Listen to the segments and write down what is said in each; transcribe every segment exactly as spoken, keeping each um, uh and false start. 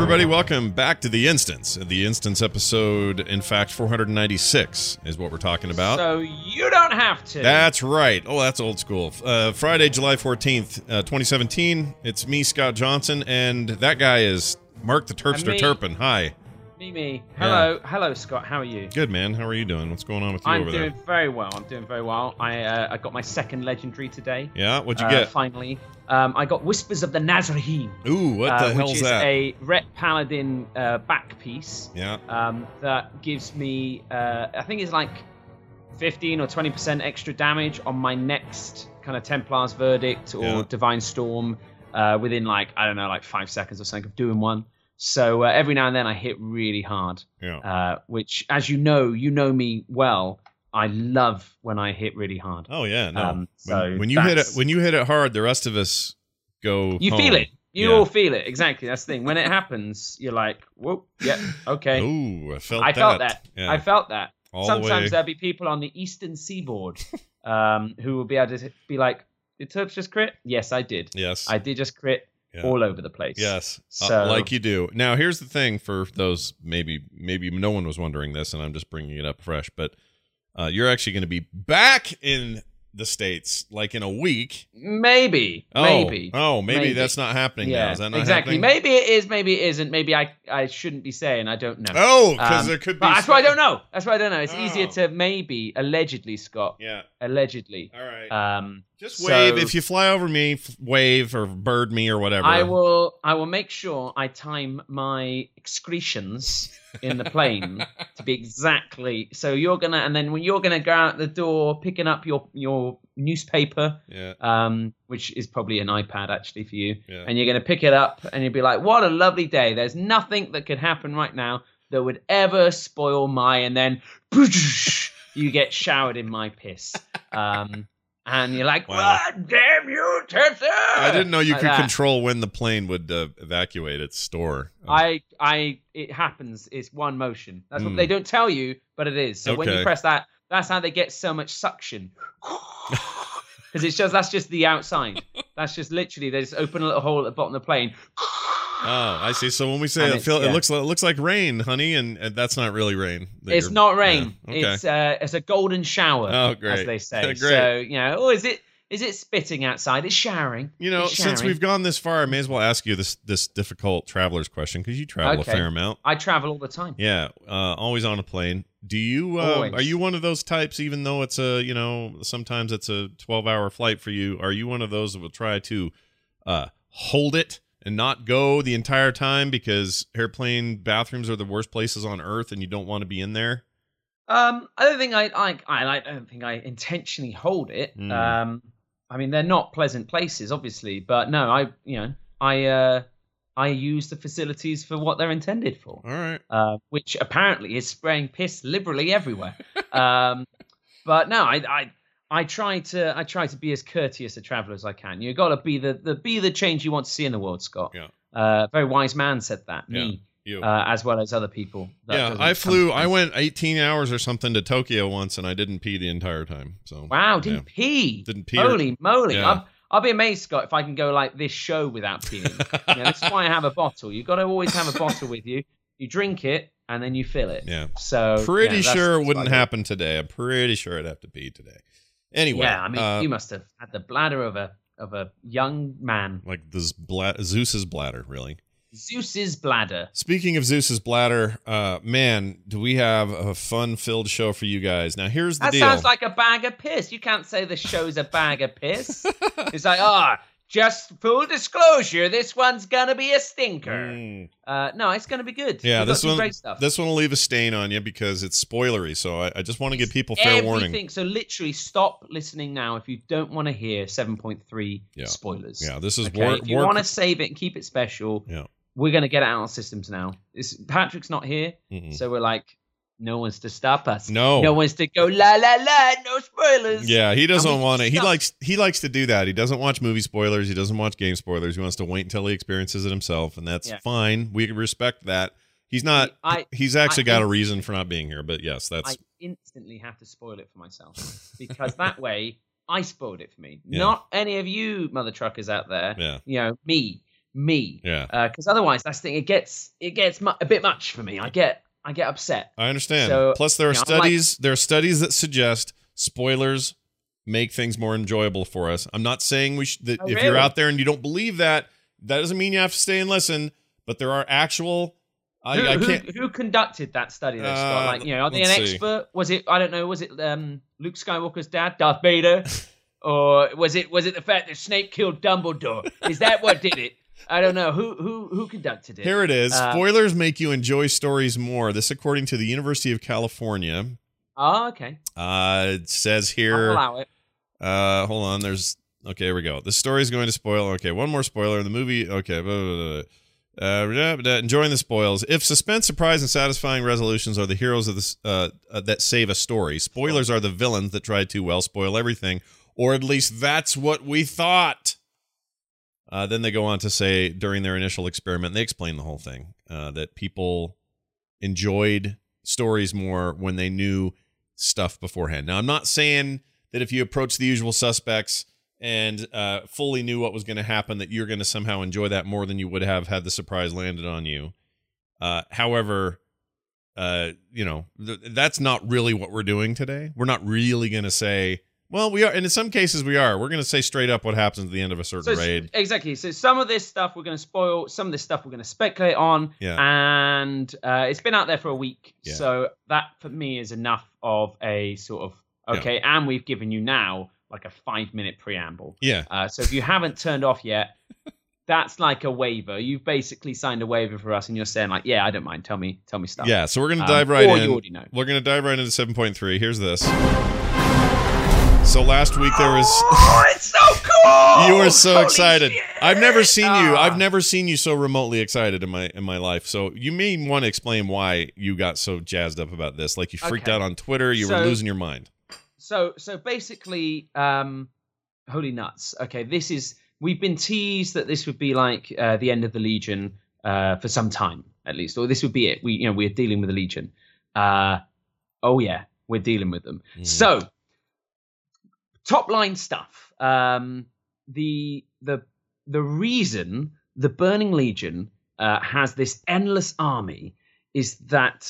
everybody. Welcome back to The Instance. The Instance episode, in fact, four hundred ninety-six is what we're talking about. So you don't have to. That's right. Oh, that's old school. Uh, Friday, July fourteenth, uh, twenty seventeen. It's me, Scott Johnson, and that guy is Mark the Terpster Turpin. Hi. Me, me. Hello, yeah. Hello, Scott. How are you? Good, man. How are you doing? What's going on with you I'm over there? I'm doing very well. I'm doing very well. I uh, I got my second legendary today. Yeah? What'd you uh, get? Finally. Um, I got Whispers of the Nazarene. Ooh, what the uh, hell's which is that? a Ret Paladin uh, back piece. Yeah. Um, that gives me, uh, I think it's like fifteen or twenty percent extra damage on my next kind of Templar's Verdict or Yeah. Divine Storm uh, within like, I don't know, like five seconds or something of doing one. So uh, every now and then I hit really hard, Yeah. uh, which, as you know, you know me well. I love when I hit really hard. Oh yeah, no. Um, so when, when you hit it, that's- when you hit it hard, the rest of us go. You home. feel it. You Yeah. all feel it. Exactly. That's the thing. When it happens, you're like, whoop, yep, okay. Ooh, I felt I that. felt that. Yeah. I felt that. All the Sometimes way. there'll be people on the eastern seaboard um, who will be able to be like, did Terps just crit? Yes, I did. Yes. I did just crit Yeah. all over the place. Yes, So, uh, like you do. Now, here's the thing for those maybe maybe no one was wondering this, and I'm just bringing it up fresh. But uh, you're actually going to be back in the States like in a week. maybe, Oh, maybe. oh, maybe, Maybe. that's not happening Yeah, now. Is that not exactly. happening? Maybe it is, maybe it isn't. Maybe I, I shouldn't be saying. I don't know. Oh, because Um, there could be. But that's why I don't know. That's why I don't know. It's Oh. easier to maybe, allegedly, Scott. Yeah. Allegedly. All right. Um, Just so- wave if you fly over me. F- wave or bird me or whatever. I will. I will make sure I time my excretions in the plane to be exactly. So you're gonna, and then when you're gonna go out the door, picking up your your newspaper, Yeah. um, which is probably an iPad actually for you, Yeah. and you're gonna pick it up, and you'll be like, "What a lovely day! There's nothing that could happen right now that would ever spoil my." And then you get showered in my piss. Um, And you're like, Wow. "What? Damn you, Terpster!" I didn't know you Like could that. control when the plane would uh, evacuate its store. I, I, it happens. It's one motion. That's what Mm. they don't tell you, but it is. So when Okay. you press that, that's how they get so much suction. Because it's just that's just the outside. That's just literally they just open a little hole at the bottom of the plane. Oh, I see. So when we say And it, it's- feel, it yeah. looks like, it looks like rain, honey, and, and that's not really rain. that It's you're- not rain. Yeah, okay. It's uh, it's a golden shower. Oh, great. As they say. Great. So you know, oh, is it is it spitting outside? It's showering. You know, It's since showering. we've gone this far, I may as well ask you this this difficult traveler's question because you travel Okay. a fair amount. I travel all the time. Yeah, uh, always on a plane. Do you uh, Always. are you one of those types? Even though it's a you know sometimes it's a twelve hour flight for you, are you one of those that will try to uh, hold it and not go the entire time because airplane bathrooms are the worst places on earth and you don't want to be in there? Um, I don't think I, I, I, I don't think I intentionally hold it. Mm. Um, I mean, they're not pleasant places, obviously, but no, I, you know, I, uh, I use the facilities for what they're intended for, All right. uh, which apparently is spraying piss liberally everywhere. um, but no, I, I, I try to, I try to be as courteous a traveler as I can. You got to be the, the, be the change you want to see in the world, Scott. Yeah. Uh, a very wise man said that. Yeah. Me. You. Uh, as well as other people. That yeah, doesn't I come flew. to I mind. went eighteen hours or something to Tokyo once, and I didn't pee the entire time. So Wow, didn't pee. Didn't pee or- Holy moly. Yeah. I'll, I'll be amazed, Scott, if I can go like this show without peeing. you know, that's why I have a bottle. You've got to always have a bottle with you. You drink it, and then you fill it. Yeah. So Pretty yeah, that's- sure it that's wouldn't what I do. happen today. I'm pretty sure I'd have to pee today. Anyway, Yeah, I mean, uh, you must have had the bladder of a of a young man. like this bla- Zeus's bladder, really. Zeus's bladder. Speaking of Zeus's bladder, uh, man, do we have a fun-filled show for you guys? Now, here's the That deal. sounds like a bag of piss. You can't say the show's a bag of piss. It's like, ah, just full disclosure, this one's gonna be a stinker. Mm. Uh, no, it's gonna be good. Yeah, We've got this some one, great stuff. this one will leave a stain on you because it's spoilery. So I, I just want to give people fair Everything. warning. So literally, stop listening now if you don't want to hear seven point three Yeah. spoilers. Yeah, this is Okay? war. If you war- want to save it and keep it special, Yeah. we're gonna get it out on systems now. It's, Patrick's not here, Mm-mm. so we're like, no one's to stop us. No. no one's to go la la la. No spoilers. Yeah, he doesn't And we want it. He stop. likes he likes to do that. He doesn't watch movie spoilers. He doesn't watch game spoilers. He wants to wait until he experiences it himself, and that's Yeah. fine. We respect that. He's not. I- he's actually I- got a reason for not being here. But yes, that's I instantly have to spoil it for myself because that way I spoiled it for me. Yeah. Not any of you mother truckers out there. yeah. You know, me. me. Yeah. Because uh, otherwise, that's the thing. It gets it gets mu- a bit much for me. I get I get upset. I understand. So, Plus, there are you know, studies. like, there are studies that suggest spoilers make things more enjoyable for us. I'm not saying we sh- that Oh, if really? you're out there and you don't believe that, that doesn't mean you have to stay and listen. But there are actual. I, who, I who, can't. who conducted that study, though, Scott? Uh, Like, you know, are they an let's see. expert? Was it? I don't know. Was it um, Luke Skywalker's dad, Darth Vader, or was it was it the fact that Snape killed Dumbledore? Is that what did it? I don't know. Who who who conducted it? Here it is. Uh, Spoilers make you enjoy stories more. This, according to the University of California. Oh, okay. Uh, it says I'll here. allow it. Uh, hold on. There's okay. Here we go. The story is going to spoil. Okay, one more spoiler. The movie. Okay. Blah, blah, blah. Uh, blah, blah, enjoying the spoils. If suspense, surprise, and satisfying resolutions are the heroes of this uh, uh, that save a story, spoilers are the villains that try to well spoil everything, or at least that's what we thought. Uh, then they go on to say during their initial experiment, they explain the whole thing uh, that people enjoyed stories more when they knew stuff beforehand. Now, I'm not saying that if you approach the usual suspects and uh, fully knew what was going to happen, that you're going to somehow enjoy that more than you would have had the surprise landed on you. Uh, however, uh, you know, th- that's not really what we're doing today. We're not really going to say, well, we are, and in some cases we are. We're going to say straight up what happens at the end of a certain So, raid. exactly. So some of this stuff we're going to spoil, some of this stuff we're going to speculate on, Yeah. and uh, it's been out there for a week. Yeah. So that, for me, is enough of a sort of, okay, yeah. and we've given you now like a five-minute preamble. Yeah. Uh, so if you haven't turned off yet, that's like a waiver. You've basically signed a waiver for us, and you're saying like, yeah, I don't mind. Tell me, tell me stuff. Yeah, so we're going to Um, dive right or in. you already know. We're going to dive right into seven point three. Here's this. So last week there was Oh, it's so cool! You were so Holy excited. shit! I've never seen you. Ah. I've never seen you so remotely excited in my in my life. So you may want to explain why you got so jazzed up about this. Like you freaked Okay. out on Twitter. You So- were losing your mind. So so basically, um, holy nuts. Okay, this is we've been teased that this would be like uh, the end of the Legion uh, for some time at least, or this would be it. We you know we're dealing with the Legion. Uh, oh yeah, we're dealing with them. Mhm. So top line stuff. Um, the the the reason the Burning Legion uh, has this endless army is that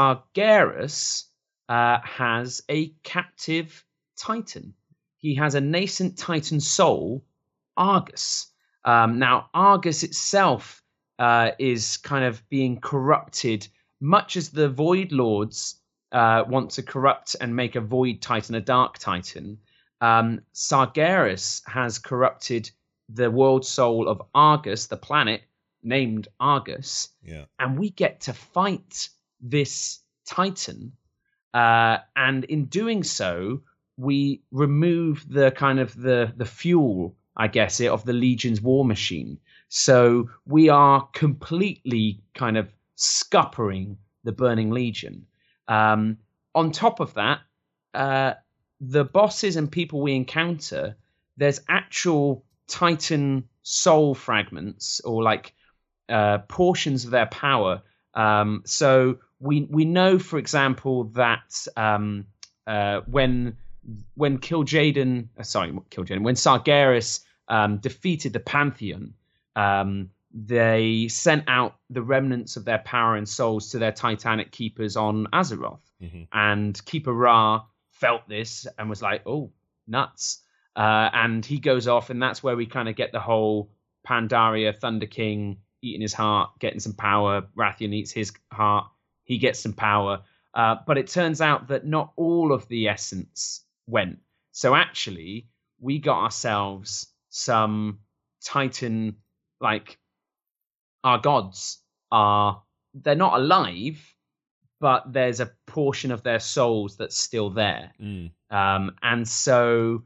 Sargeras uh, has a captive Titan. He has a nascent Titan soul, Argus. Um, now, Argus itself uh, is kind of being corrupted, much as the Void Lords uh, want to corrupt and make a Void Titan a Dark Titan. Um, Sargeras has corrupted the world soul of Argus, the planet named Argus, Yeah. and we get to fight this Titan. Uh, and in doing so, we remove the kind of the the fuel, I guess, of the Legion's war machine. So we are completely kind of scuppering the Burning Legion. Um, on top of that, uh, the bosses and people we encounter, there's actual Titan soul fragments or like uh, portions of their power. Um, so we we know, for example, that um, uh, when when Kil'jaeden, uh, sorry, not Kil'jaeden, when Sargeras um, defeated the Pantheon, um, they sent out the remnants of their power and souls to their Titanic keepers on Azeroth. Mhm. And Keeper Ra felt this and was like, oh, nuts. Uh, and he goes off, and that's where we kind of get the whole Pandaria, Thunder King, eating his heart, getting some power. Rathian eats his heart. He gets some power. Uh, but it turns out that not all of the essence went. So actually, we got ourselves some Titan, like, our gods are, they're not alive, but there's a portion of their souls that's still there. Mm. Um, and so,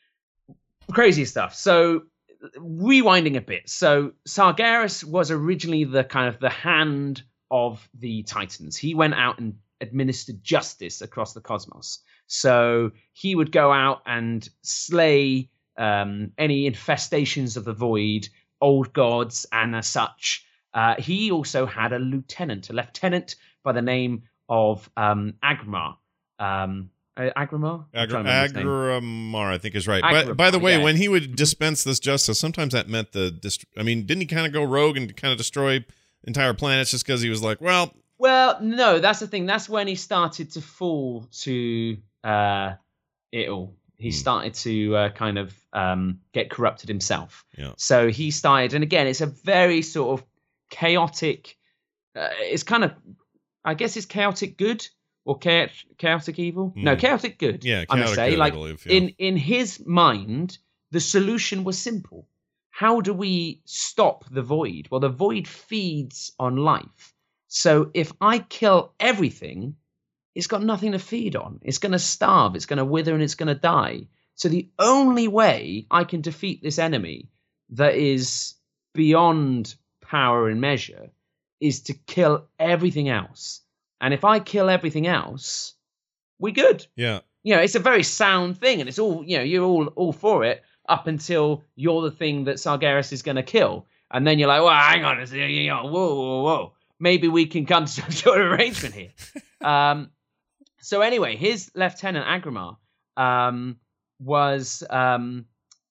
crazy stuff. So, rewinding a bit. So, Sargeras was originally the kind of the hand of the Titans. He went out and administered justice across the cosmos. So, he would go out and slay um, any infestations of the void, old gods, and as such. Uh, he also had a lieutenant, a lieutenant by the name of um, Agmar. Um, Uh, Agramar? I'm Agra- trying to remember his name. Agramar, I think is right. Agramar, But by the way, yeah. when he would dispense this justice, sometimes that meant the. Dist- I mean, didn't he kind of go rogue and kind of destroy entire planets just because he was like, well, Well, no, that's the thing. That's when he started to fall to uh, it all. He Hmm. started to uh, kind of um, get corrupted himself. Yeah. So he started, and again, it's a very sort of chaotic. Uh, it's kind of, I guess, it's chaotic good or chaotic, chaotic evil. No, Hmm. chaotic good. yeah, I'm gonna chaotic say, good, like I believe. Yeah. in in his mind, the solution was simple. How do we stop the void? Well, the void feeds on life. So if I kill everything, it's got nothing to feed on. It's going to starve, it's going to wither, and it's going to die. So the only way I can defeat this enemy that is beyond power and measure is to kill everything else. And if I kill everything else, we're good. yeah. You know, it's a very sound thing, and it's all, you know, you're all all for it up until you're the thing that Sargeras is going to kill. And then you're like, well, hang on a second, you know, whoa, whoa, whoa. Maybe we can come to some sort of arrangement here. um, so anyway, his lieutenant Agramar um, was um,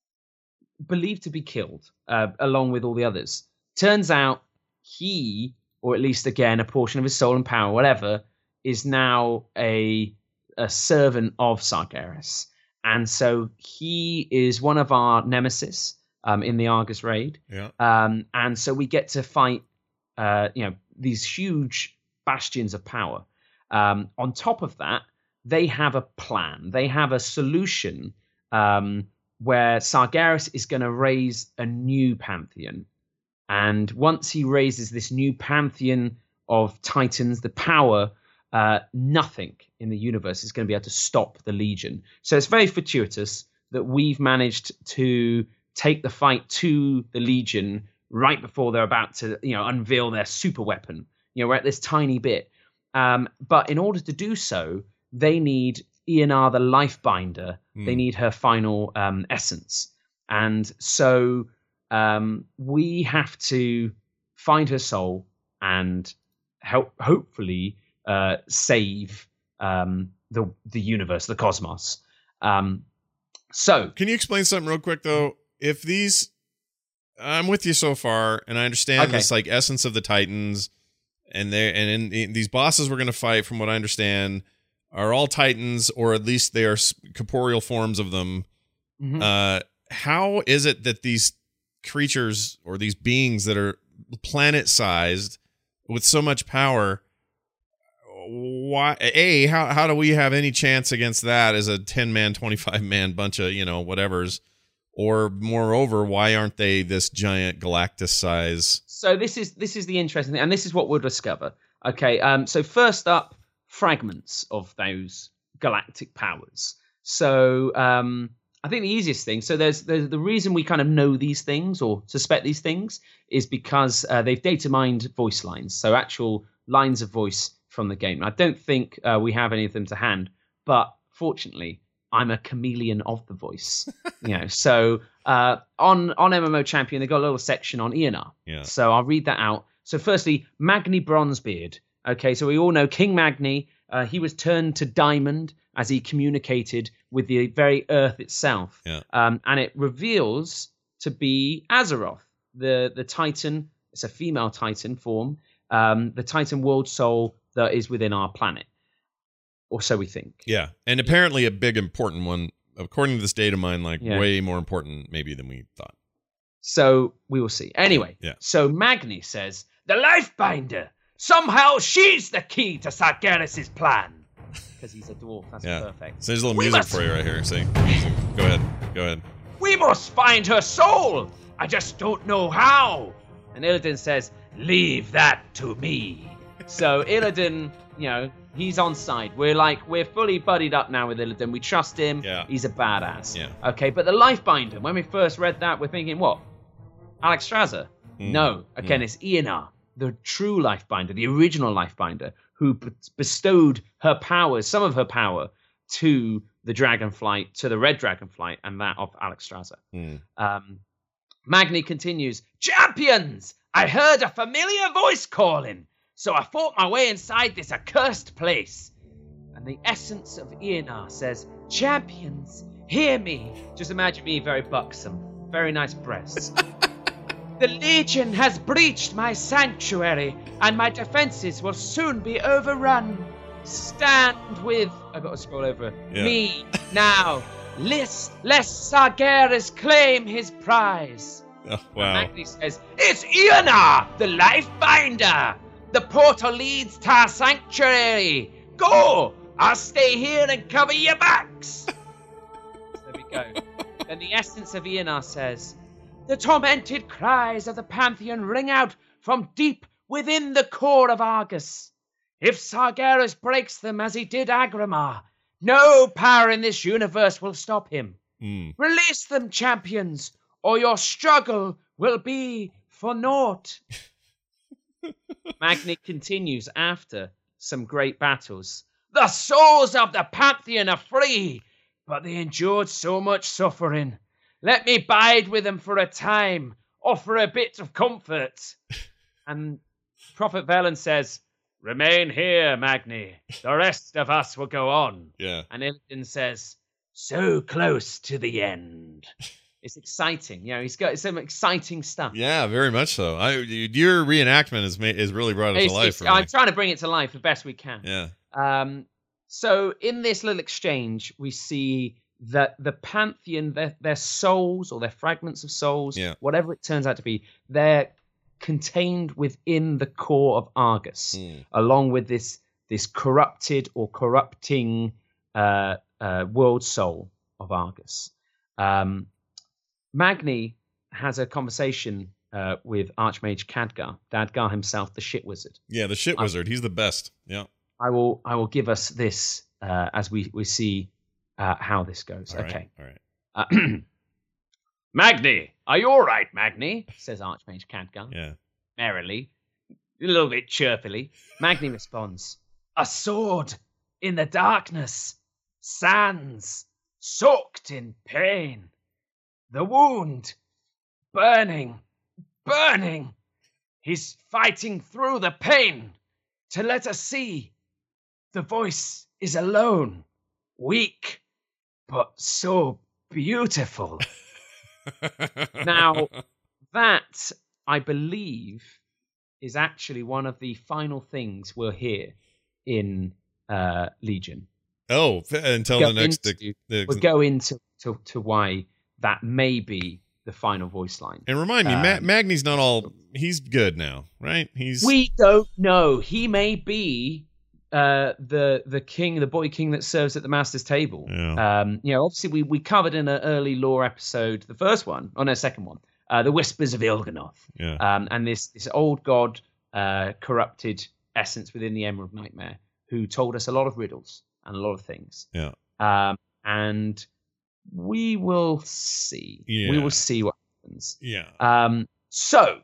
believed to be killed uh, along with all the others. Turns out he, or at least again a portion of his soul and power, whatever, is now a a servant of Sargeras. And so he is one of our nemesis um, in the Argus raid. Yeah. Um, and so we get to fight, uh, you know, these huge bastions of power. Um, on top of that, they have a plan. They have a solution um, where Sargeras is going to raise a new pantheon. And once he raises this new pantheon of titans, the power, uh, nothing in the universe is going to be able to stop the Legion. So it's very fortuitous that we've managed to take the fight to the Legion right before they're about to, you know, unveil their super weapon. You know, we're at this tiny bit. Um, but in order to do so, they need Ionar the Lifebinder. Hmm. They need her final um, essence. And so um, we have to find her soul and help, hopefully, uh, save um, the the universe, the cosmos. Um, so, Can you explain something real quick though? If these, I'm with you so far, and I understand Okay. this like essence of the Titans, and they and in, in these bosses we're going to fight, from what I understand, are all Titans, or at least they are s- corporeal forms of them. mhm. Uh, how is it that these creatures or these beings that are planet-sized with so much power, why a how how do we have any chance against that as a ten man, twenty-five man bunch of, you know, whatevers? Or moreover, why aren't they this giant Galactus size? So this is this is the interesting thing, and this is what we'll discover. Okay, um, so first up, fragments of those galactic powers. So um, I think the easiest thing. So there's, there's the reason we kind of know these things or suspect these things is because uh, they've data mined voice lines, so actual lines of voice from the game. I don't think uh, we have any of them to hand, but fortunately, I'm a chameleon of the voice. You know, so uh, on on M M O Champion, they got a little section on Ionar. Yeah. So I'll read that out. So firstly, Magni Bronzebeard. Okay, so we all know King Magni. Uh, he was turned to diamond as he communicated with the very earth itself. Yeah. Um, and it reveals to be Azeroth, the, the Titan. It's a female Titan form. Um, the Titan world soul that is within our planet. Or so we think. Yeah, and apparently a big important one, according to this data mine, like Yeah. way more important maybe than we thought. So we will see. Anyway, Yeah. so Magni says, the Lifebinder. Somehow she's the key to Sargeras' plan. Because he's a dwarf. That's Yeah. perfect. So there's a little We music must- for you right here. See, go ahead, go ahead. We must find her soul. I just don't know how. And Illidan says, leave that to me. So Illidan, you know, he's on side. We're like, we're fully buddied up now with Illidan. We trust him. Yeah. He's a badass. Yeah. Okay, but the Lifebinder, when we first read that, we're thinking, what? Alex Strasser? Mm. No. Again, it's Ionar, the true Lifebinder, the original Lifebinder, who b- bestowed her powers, some of her power, to the Dragonflight, to the Red Dragonflight, and that of Alex Strasser. Mm. Um, Magni continues, champions! I heard a familiar voice calling, so I fought my way inside this accursed place. And the essence of Eonar says, champions, hear me. Just imagine me very buxom, very nice breasts. The Legion has breached my sanctuary, and my defenses will soon be overrun. Stand with, I've got to scroll over, Yeah. me now, lest, lest Sargeras claim his prize. Oh, wow. Magni says, it's Eonar, the Lifebinder. The portal leads to our sanctuary. Go! I'll stay here and cover your backs. There we go. Then the essence of Eonar says, the tormented cries of the Pantheon ring out from deep within the core of Argus. If Sargeras breaks them as he did Agramar, no power in this universe will stop him. Mm. Release them, champions, or your struggle will be for naught. Magni continues after some great battles. The souls of the Pantheon are free, but they endured so much suffering. Let me bide with them for a time, offer a bit of comfort. And Prophet Velen says, remain here, Magni. The rest of us will go on. Yeah. And Illidan says, so close to the end. It's exciting. You know, he's got some exciting stuff. Yeah, very much so. I your reenactment has made has really brought it It's- to life it's- for me. I'm trying to bring it to life the best we can. Yeah. Um, so in this little exchange, we see that the Pantheon, their, their souls or their fragments of souls, Yeah. whatever it turns out to be, they're contained within the core of Argus, Mm. along with this this corrupted or corrupting uh, uh, world soul of Argus. Um, Magni has a conversation uh, with Archmage Khadgar, Dadgar himself, the shit wizard. Yeah, the shit wizard. He's the best. Yeah. I will I will give us this uh, as we, we see uh, how this goes. All right, Okay. All right. Uh, Magni, are you all right, Magni? Says Archmage Khadgar, Yeah. merrily, a little bit chirpily. Magni responds, a sword in the darkness, sands, soaked in pain. The wound, burning, burning. He's fighting through the pain to let us see. The voice is alone, weak, but so beautiful. Now, that, I believe, is actually one of the final things we'll hear in uh, Legion. Oh, f- until Go the next. into- the, We'll go into to, to why that may be the final voice line. and remind me, Ma- um, Magni's not all. He's good now, right? He's. We don't know. He may be uh, the the king, the boy king that serves at the master's table. Yeah. Um, you know, obviously we, we covered in an early lore episode, the first one, or no, second one, uh, the Whispers of Il'gynoth, Yeah. um, and this this old god, uh, corrupted essence within the Emerald Nightmare, who told us a lot of riddles and a lot of things. Yeah. Um, and we will see. We Yeah. will see what happens. Yeah. Um, so,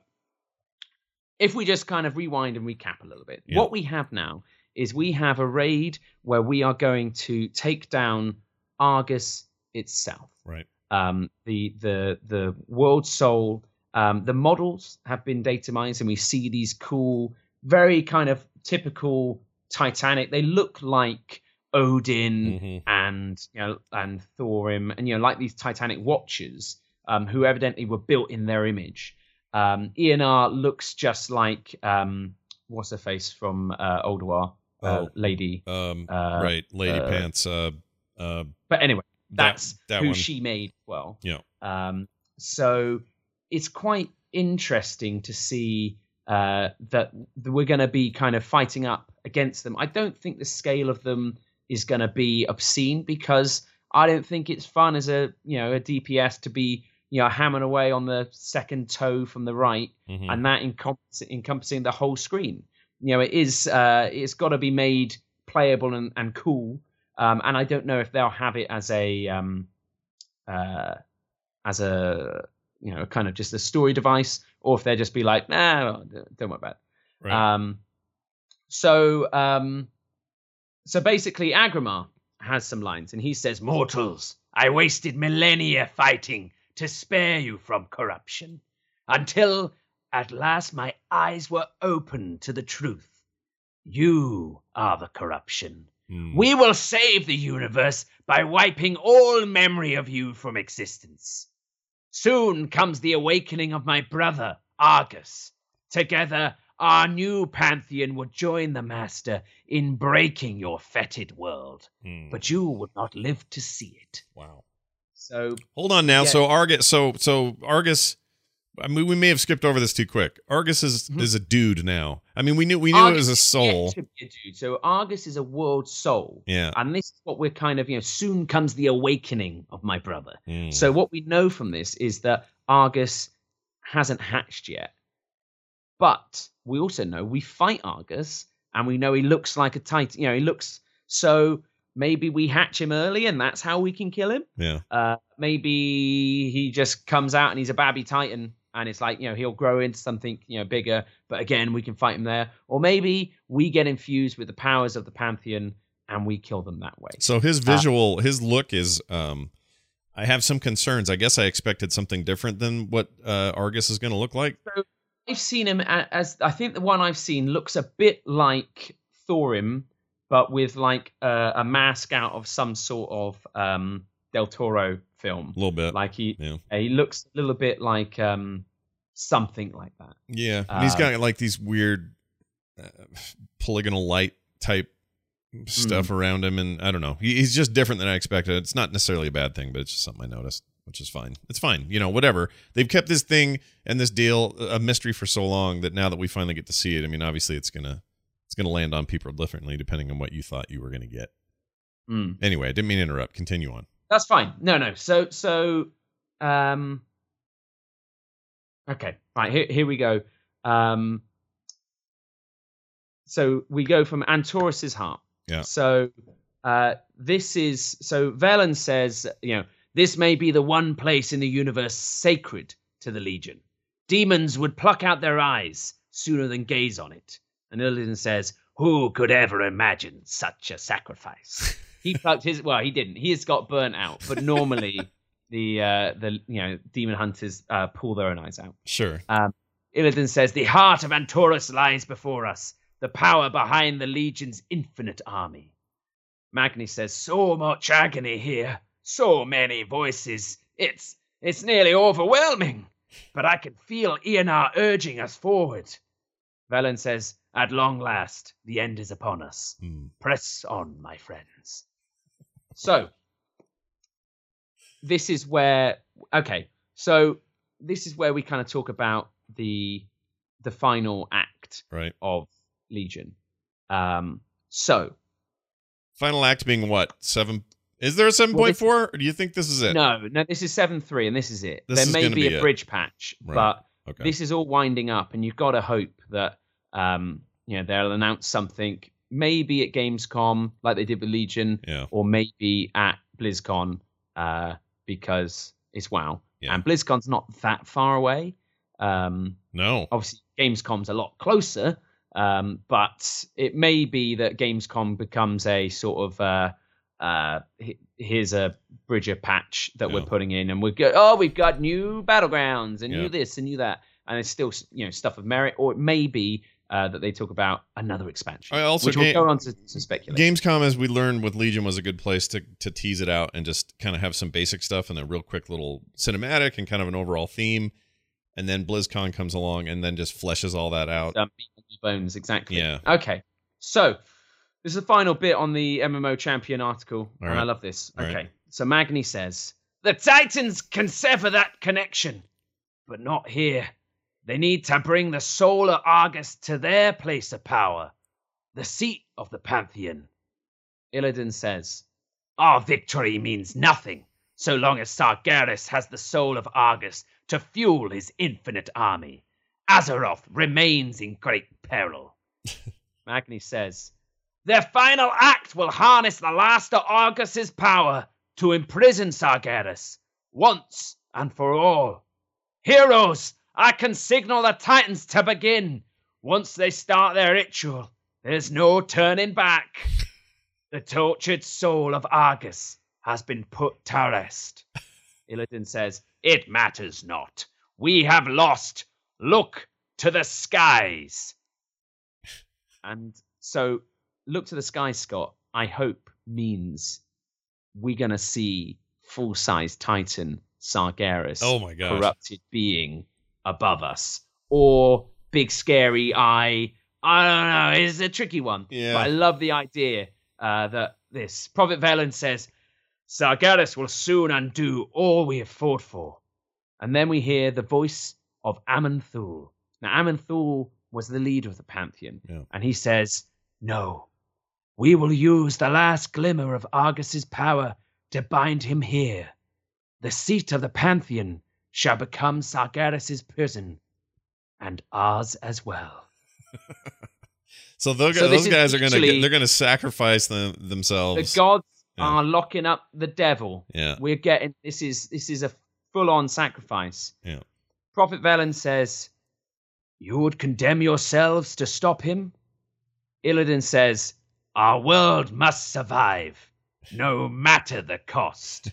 if we just kind of rewind and recap a little bit, Yeah. what we have now is we have a raid where we are going to take down Argus itself. Right. Um, the the the world soul. Um, the models have been data mined, and we see these cool, very kind of typical Titanic. They look like Odin Mhm. and you know and Thorim, and you know like these Titanic watchers, um, who evidently were built in their image. Um, Eonar looks just like um, what's her face from uh, Ulduar, uh, Oh. Lady. Um. Uh, right. Lady uh, Pants. Uh. Uh. But anyway, that- that's that who one. she made. Well, Yeah. Um, so it's quite interesting to see uh, that we're going to be kind of fighting up against them. I don't think the scale of them is going to be obscene, because I don't think it's fun as a you know a D P S to be you know hammering away on the second toe from the right, Mhm. and that encompass- encompassing the whole screen. You know, it is uh, it's got to be made playable and, and cool. Um, and I don't know if they'll have it as a um, uh, as a you know kind of just a story device, or if they'll just be like, nah, don't worry about it. Right. Um, so um, so basically, Agramar has some lines, and he says, "Mortals, I wasted millennia fighting to spare you from corruption, until at last my eyes were opened to the truth. You are the corruption. Mm. We will save the universe by wiping all memory of you from existence. Soon comes the awakening of my brother, Argus. Together, our new pantheon would join the Master in breaking your fetid world. Mm. But you would not live to see it. Wow. So hold on now. Yeah. So Argus, so so Argus. I mean, we may have skipped over this too quick. Argus is Mm-hmm. is a dude now. I mean, we knew we knew Argus it was a is soul. yet to be a dude. So Argus is a world soul. Yeah. And this is what we're kind of, you know, soon comes the awakening of my brother. Mm. So what we know from this is that Argus hasn't hatched yet. But we also know we fight Argus, and we know he looks like a titan. You know, he looks so. Maybe we hatch him early, and that's how we can kill him. Yeah. Uh, maybe he just comes out and he's a babby titan, and it's like, you know, he'll grow into something, you know, bigger. But again, we can fight him there. Or maybe we get infused with the powers of the Pantheon, and we kill them that way. So his visual, uh, his look is. Um, I have some concerns. I guess I expected something different than what uh, Argus is going to look like. So I've seen him as, as I think the one I've seen looks a bit like Thorim, but with like a, a mask out of some sort of um, Del Toro film. A little bit. Like he, yeah. he looks a little bit like um, something like that. Yeah, and he's Um, got like these weird uh, polygonal light type stuff Mm. around him, and I don't know. He, he's just different than I expected. It's not necessarily a bad thing, but it's just something I noticed, which is fine. It's fine, you know. Whatever. They've kept this thing and this deal a mystery for so long that now that we finally get to see it, I mean, obviously it's gonna it's gonna land on people differently depending on what you thought you were gonna get. Mm. Anyway, I didn't mean to interrupt. Continue on. That's fine. No, no. So, so, um, okay, right. Here, here we go. Um, so we go from Antorus's heart. Yeah. So, uh, this is so Velen says, you know, this may be the one place in the universe sacred to the Legion. Demons would pluck out their eyes sooner than gaze on it. And Illidan says, who could ever imagine such a sacrifice? He plucked his. Well, he didn't. He has got burnt out. But normally, the uh, the you know demon hunters uh, pull their own eyes out. Sure. Um, Illidan says the heart of Antorus lies before us, the power behind the Legion's infinite army. Magni says so much agony here, so many voices. It's it's nearly overwhelming. But I can feel Ionar urging us forward. Velen says, at long last, the end is upon us. Mm. Press on, my friends. So, this is where, okay, so this is where we kind of talk about the the final act Right. of Legion. Um, so, Final act being what? Seven. Is there a seven point four, or do you think this is it? no, no, this is seven three, and this is it. This there is may gonna be, be a it. bridge patch, Right. but Okay. this is all winding up, and you've got to hope that um, you know they'll announce something, maybe at Gamescom, like they did with Legion, Yeah. or maybe at BlizzCon, uh, because it's WoW, Yeah. and BlizzCon's not that far away. Um, No. obviously, Gamescom's a lot closer, um, but it may be that Gamescom becomes a sort of uh, uh, he- here's a Bridger patch that we're Yeah. putting in, and we go, oh, we've got new battlegrounds and Yeah. new this and new that, and it's still, you know, stuff of merit, or it may be uh, that they talk about another expansion, I also which we'll ga- go on to, to speculate. Gamescom, as we learned with Legion, was a good place to to tease it out and just kind of have some basic stuff and a real quick little cinematic and kind of an overall theme. And then BlizzCon comes along and then just fleshes all that out. Um, bones, exactly. Yeah. Okay, so this is the final bit on the M M O Champion article, All and right. I love this. All Okay, right. so Magni says the Titans can sever that connection, but not here. They need to bring the soul of Argus to their place of power, the seat of the Pantheon. Illidan says, our victory means nothing so long as Sargeras has the soul of Argus to fuel his infinite army. Azeroth remains in great peril. Magni says, their final act will harness the last of Argus's power to imprison Sargeras once and for all. Heroes, I can signal the Titans to begin. Once they start their ritual, there's no turning back. The tortured soul of Argus has been put to rest. Illidan says, it matters not. We have lost. Look to the skies. And so, look to the skies, Scott. I hope, means we're going to see full-size Titan Sargeras, Oh my gosh. corrupted being above us. Or big scary eye. I don't know. It's a tricky one. Yeah. But I love the idea uh, that this Prophet Velen says, Sargeras will soon undo all we have fought for. And then we hear the voice of Aman'Thul. Now, Aman'Thul was the leader of the Pantheon. Yeah. And he says, no, we will use the last glimmer of Argus's power to bind him here. The seat of the Pantheon shall become Sargeras's prison, and ours as well. So those, So this those is guys are gonna literally- get, they're gonna sacrifice them The themselves. gods Yeah. are locking up the devil. Yeah. We're getting this is this is a full-on sacrifice. Yeah. Prophet Velen says, you would condemn yourselves to stop him? Illidan says, our world must survive, no matter the cost.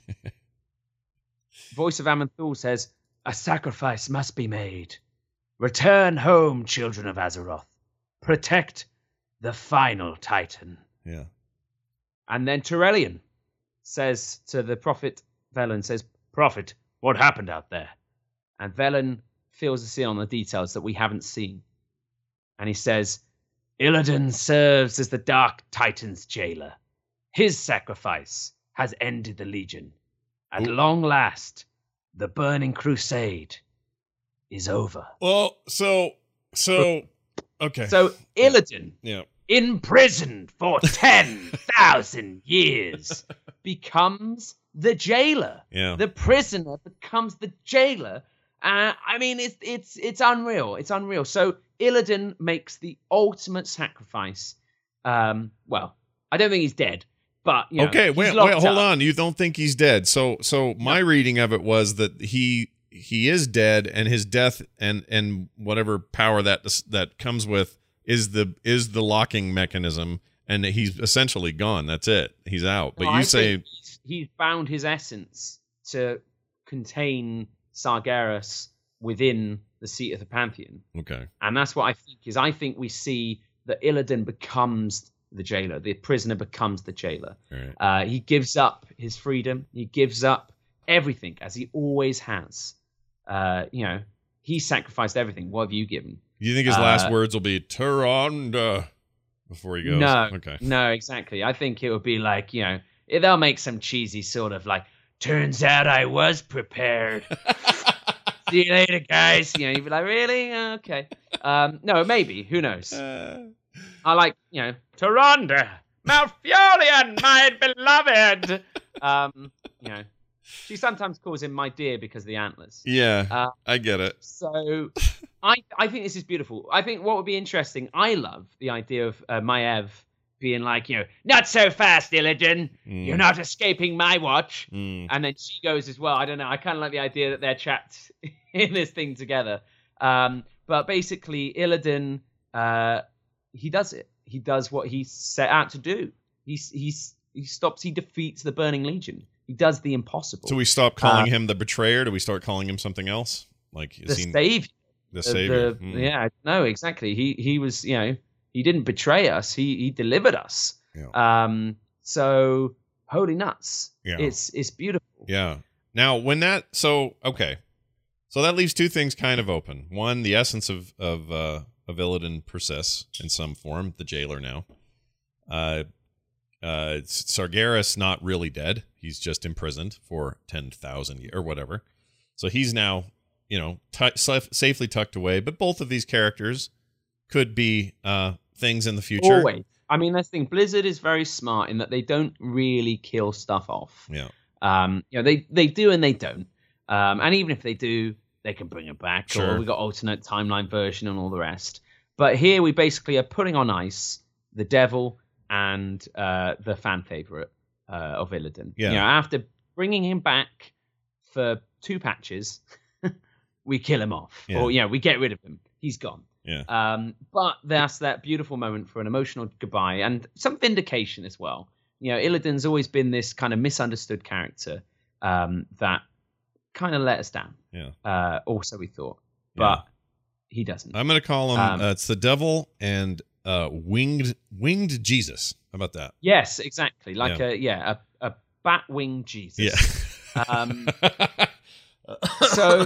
Voice of Aman'Thul says, a sacrifice must be made. Return home, children of Azeroth. Protect the final Titan. Yeah. And then Turellian says to the Prophet Velen, says, Prophet, what happened out there? And Velen fills us in on the details that we haven't seen. And he says, Illidan serves as the Dark Titan's jailer. His sacrifice has ended the Legion. At Ooh. long last, the Burning Crusade is over. Well, so so okay. So Illidan, yeah. imprisoned for ten thousand years, becomes the jailer. Yeah. The prisoner becomes the jailer. Uh, I mean, it's it's it's unreal. It's unreal. So Illidan makes the ultimate sacrifice. Um, well, I don't think he's dead, but you know, Okay, he's wait, wait, locked hold up. on. You don't think he's dead? So, so my reading of it was that he he is dead, and his death and and whatever power that that comes with is the is the locking mechanism, and he's essentially gone. That's it. He's out. But No, you I say think he's, he's bound his essence to contain Sargeras within the seat of the Pantheon. okay, And that's what I think is I think we see that Illidan becomes the jailer. The prisoner becomes the jailer. all right. Uh, he gives up his freedom. He gives up everything, as he always has. Uh, you know, he sacrificed everything. What have you given? You think his last uh, words will be Tyrande before he goes? No, Okay. no, exactly. I think it would be like, you know, they'll make some cheesy sort of like, turns out I was prepared. See you later, guys. You know, you'd be like, really? Okay. Um, no, maybe. Who knows? Uh, I like, you know, Tyrande, Malfurion, my beloved. Um, you know, she sometimes calls him my dear because of the antlers. yeah, Uh, I get it. So I I think this is beautiful. I think what would be interesting, I love the idea of uh, Maiev being like, you know, not so fast, Illidan. Mm, You're not escaping my watch. mm, And then she goes as well. I don't know. I kind of like the idea that they're trapped in this thing together. Um, but basically, Illidan, uh, he does it. He does what he set out to do. He's he's he stops. He defeats the Burning Legion. He does the impossible. So we stop calling Uh, him the betrayer. Do we start calling him something else? Like is the he savior. the the- savior? the- Mm, Yeah, no, exactly. He he was, you know, he didn't betray us. He he delivered us. Yeah. Um. So holy nuts. Yeah. It's it's beautiful. Yeah. Now, when that so okay, so that leaves two things kind of open. One, the essence of of uh, of Illidan persists in some form. The jailer now. Uh, uh, Sargeras not really dead. He's just imprisoned for ten thousand years or whatever. So he's now, you know, t- saf- safely tucked away. But both of these characters could be uh, things in the future. Always. I mean, that's the thing. Blizzard is very smart in that they don't really kill stuff off. Yeah. Um, you know, they they do and they don't. Um, and even if they do, they can bring it back. Sure. Or we got alternate timeline version and all the rest. But here we basically are putting on ice the devil and uh, the fan favorite uh, of Illidan. Yeah. You know, after bringing him back for two patches, we kill him off, Yeah. or you know, we get rid of him. He's gone. Yeah. Um, but that's that beautiful moment for an emotional goodbye and some vindication as well. You know, Illidan's always been this kind of misunderstood character um, that kind of let us down. Yeah. Uh, also, we thought, but he doesn't. I'm gonna call him. Um, uh, it's the devil and uh, winged winged Jesus. How about that? Yes, exactly. Like Yeah. a yeah, a, a bat-winged Jesus. Yeah. um, so,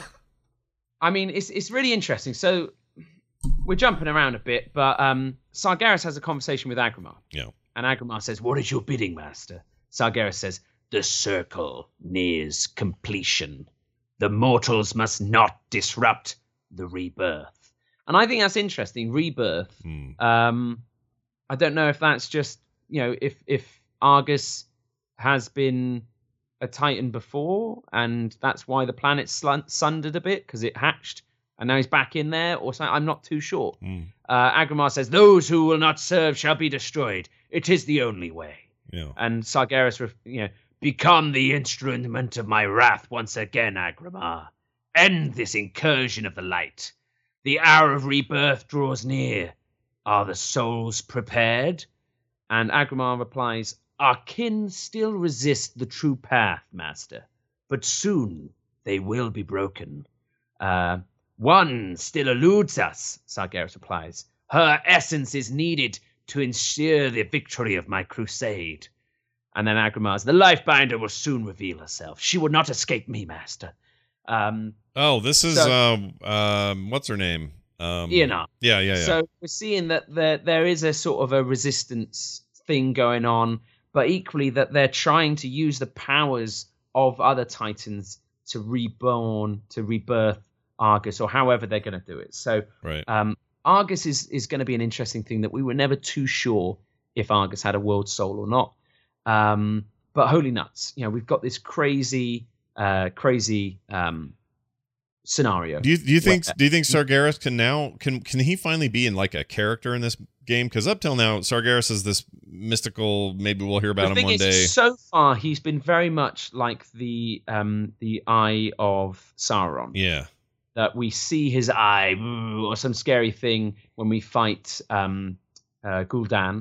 I mean, it's it's really interesting. So we're jumping around a bit, but um, Sargeras has a conversation with Agremar. Yeah. And Agremar says, "What is your bidding, master?" Sargeras says, "The circle nears completion. The mortals must not disrupt the rebirth." And I think that's interesting. Rebirth. Mm. Um, I don't know if that's just, you know, if if Argus has been a Titan before, and that's why the planet slun- sundered a bit because it hatched, and now he's back in there, or something. I'm not too sure. Mm. Uh, Agremar says, "Those who will not serve shall be destroyed. It is the only way." Yeah. And Sargeras, you know, "Become the instrument of my wrath once again, Agremar. End this incursion of the light. The hour of rebirth draws near. Are the souls prepared?" And Agremar replies, "Our kin still resist the true path, master, but soon they will be broken." Uh, "One still eludes us," Sargeras replies. "Her essence is needed to ensure the victory of my crusade." And then Agremar's, "The Lifebinder will soon reveal herself. She will not escape me, master." Um, oh, this is so, um, um, what's her name? Um, Eonar. Yeah, yeah, yeah. So we're seeing that there there is a sort of a resistance thing going on, but equally that they're trying to use the powers of other Titans to reborn, to rebirth Argus, or however they're going to do it. So right. um, Argus is is going to be an interesting thing that we were never too sure if Argus had a world soul or not. Um, but holy nuts, you know, we've got this crazy, uh, crazy um, scenario. Do you do you think where, do you think Sargeras can now can can he finally be in like a character in this game? Because up till now, Sargeras is this mystical. Maybe we'll hear about the him thing one is, day. So far, he's been very much like the um, the eye of Sauron. Yeah. That we see his eye or some scary thing when we fight um, uh, Gul'dan,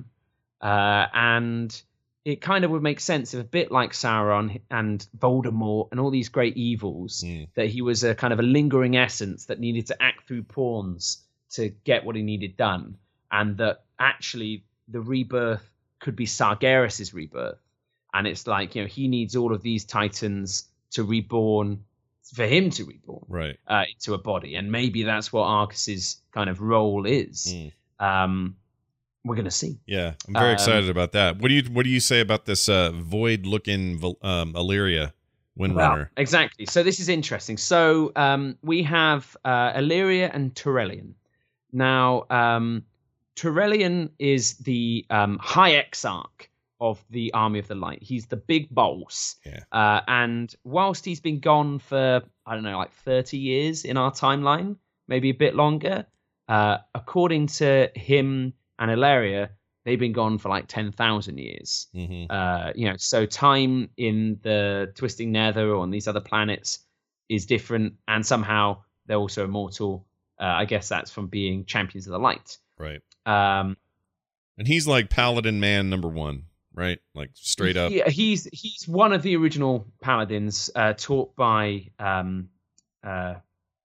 uh, and it kind of would make sense if a bit like Sauron and Voldemort and all these great evils, mm. that he was a kind of a lingering essence that needed to act through pawns to get what he needed done, and that actually the rebirth could be Sargeras' rebirth, and it's like, you know, he needs all of these Titans to reborn, for him to reborn right uh, into a body, and maybe that's what Argus's kind of role is. Mm. Um, we're gonna see. Yeah, I'm very um, excited about that. What do you What do you say about this uh, void-looking um, Illyria Windrunner? Well, exactly. So this is interesting. So um, we have uh, Illyria and Turellian. Now, um, Turellian is the um, High Exarch of the Army of the Light. He's the big boss. Yeah. Uh, and whilst he's been gone for, I don't know, like thirty years in our timeline, maybe a bit longer, uh, according to him and Illyria, they've been gone for like ten thousand years. Mm-hmm. Uh, you know, so time in the Twisting Nether or on these other planets is different, and somehow they're also immortal. Uh, I guess that's from being champions of the light. Right. Um, and he's like Paladin Man number one, right? Like straight up. Yeah, he's he's one of the original paladins, uh, taught by. Um, uh,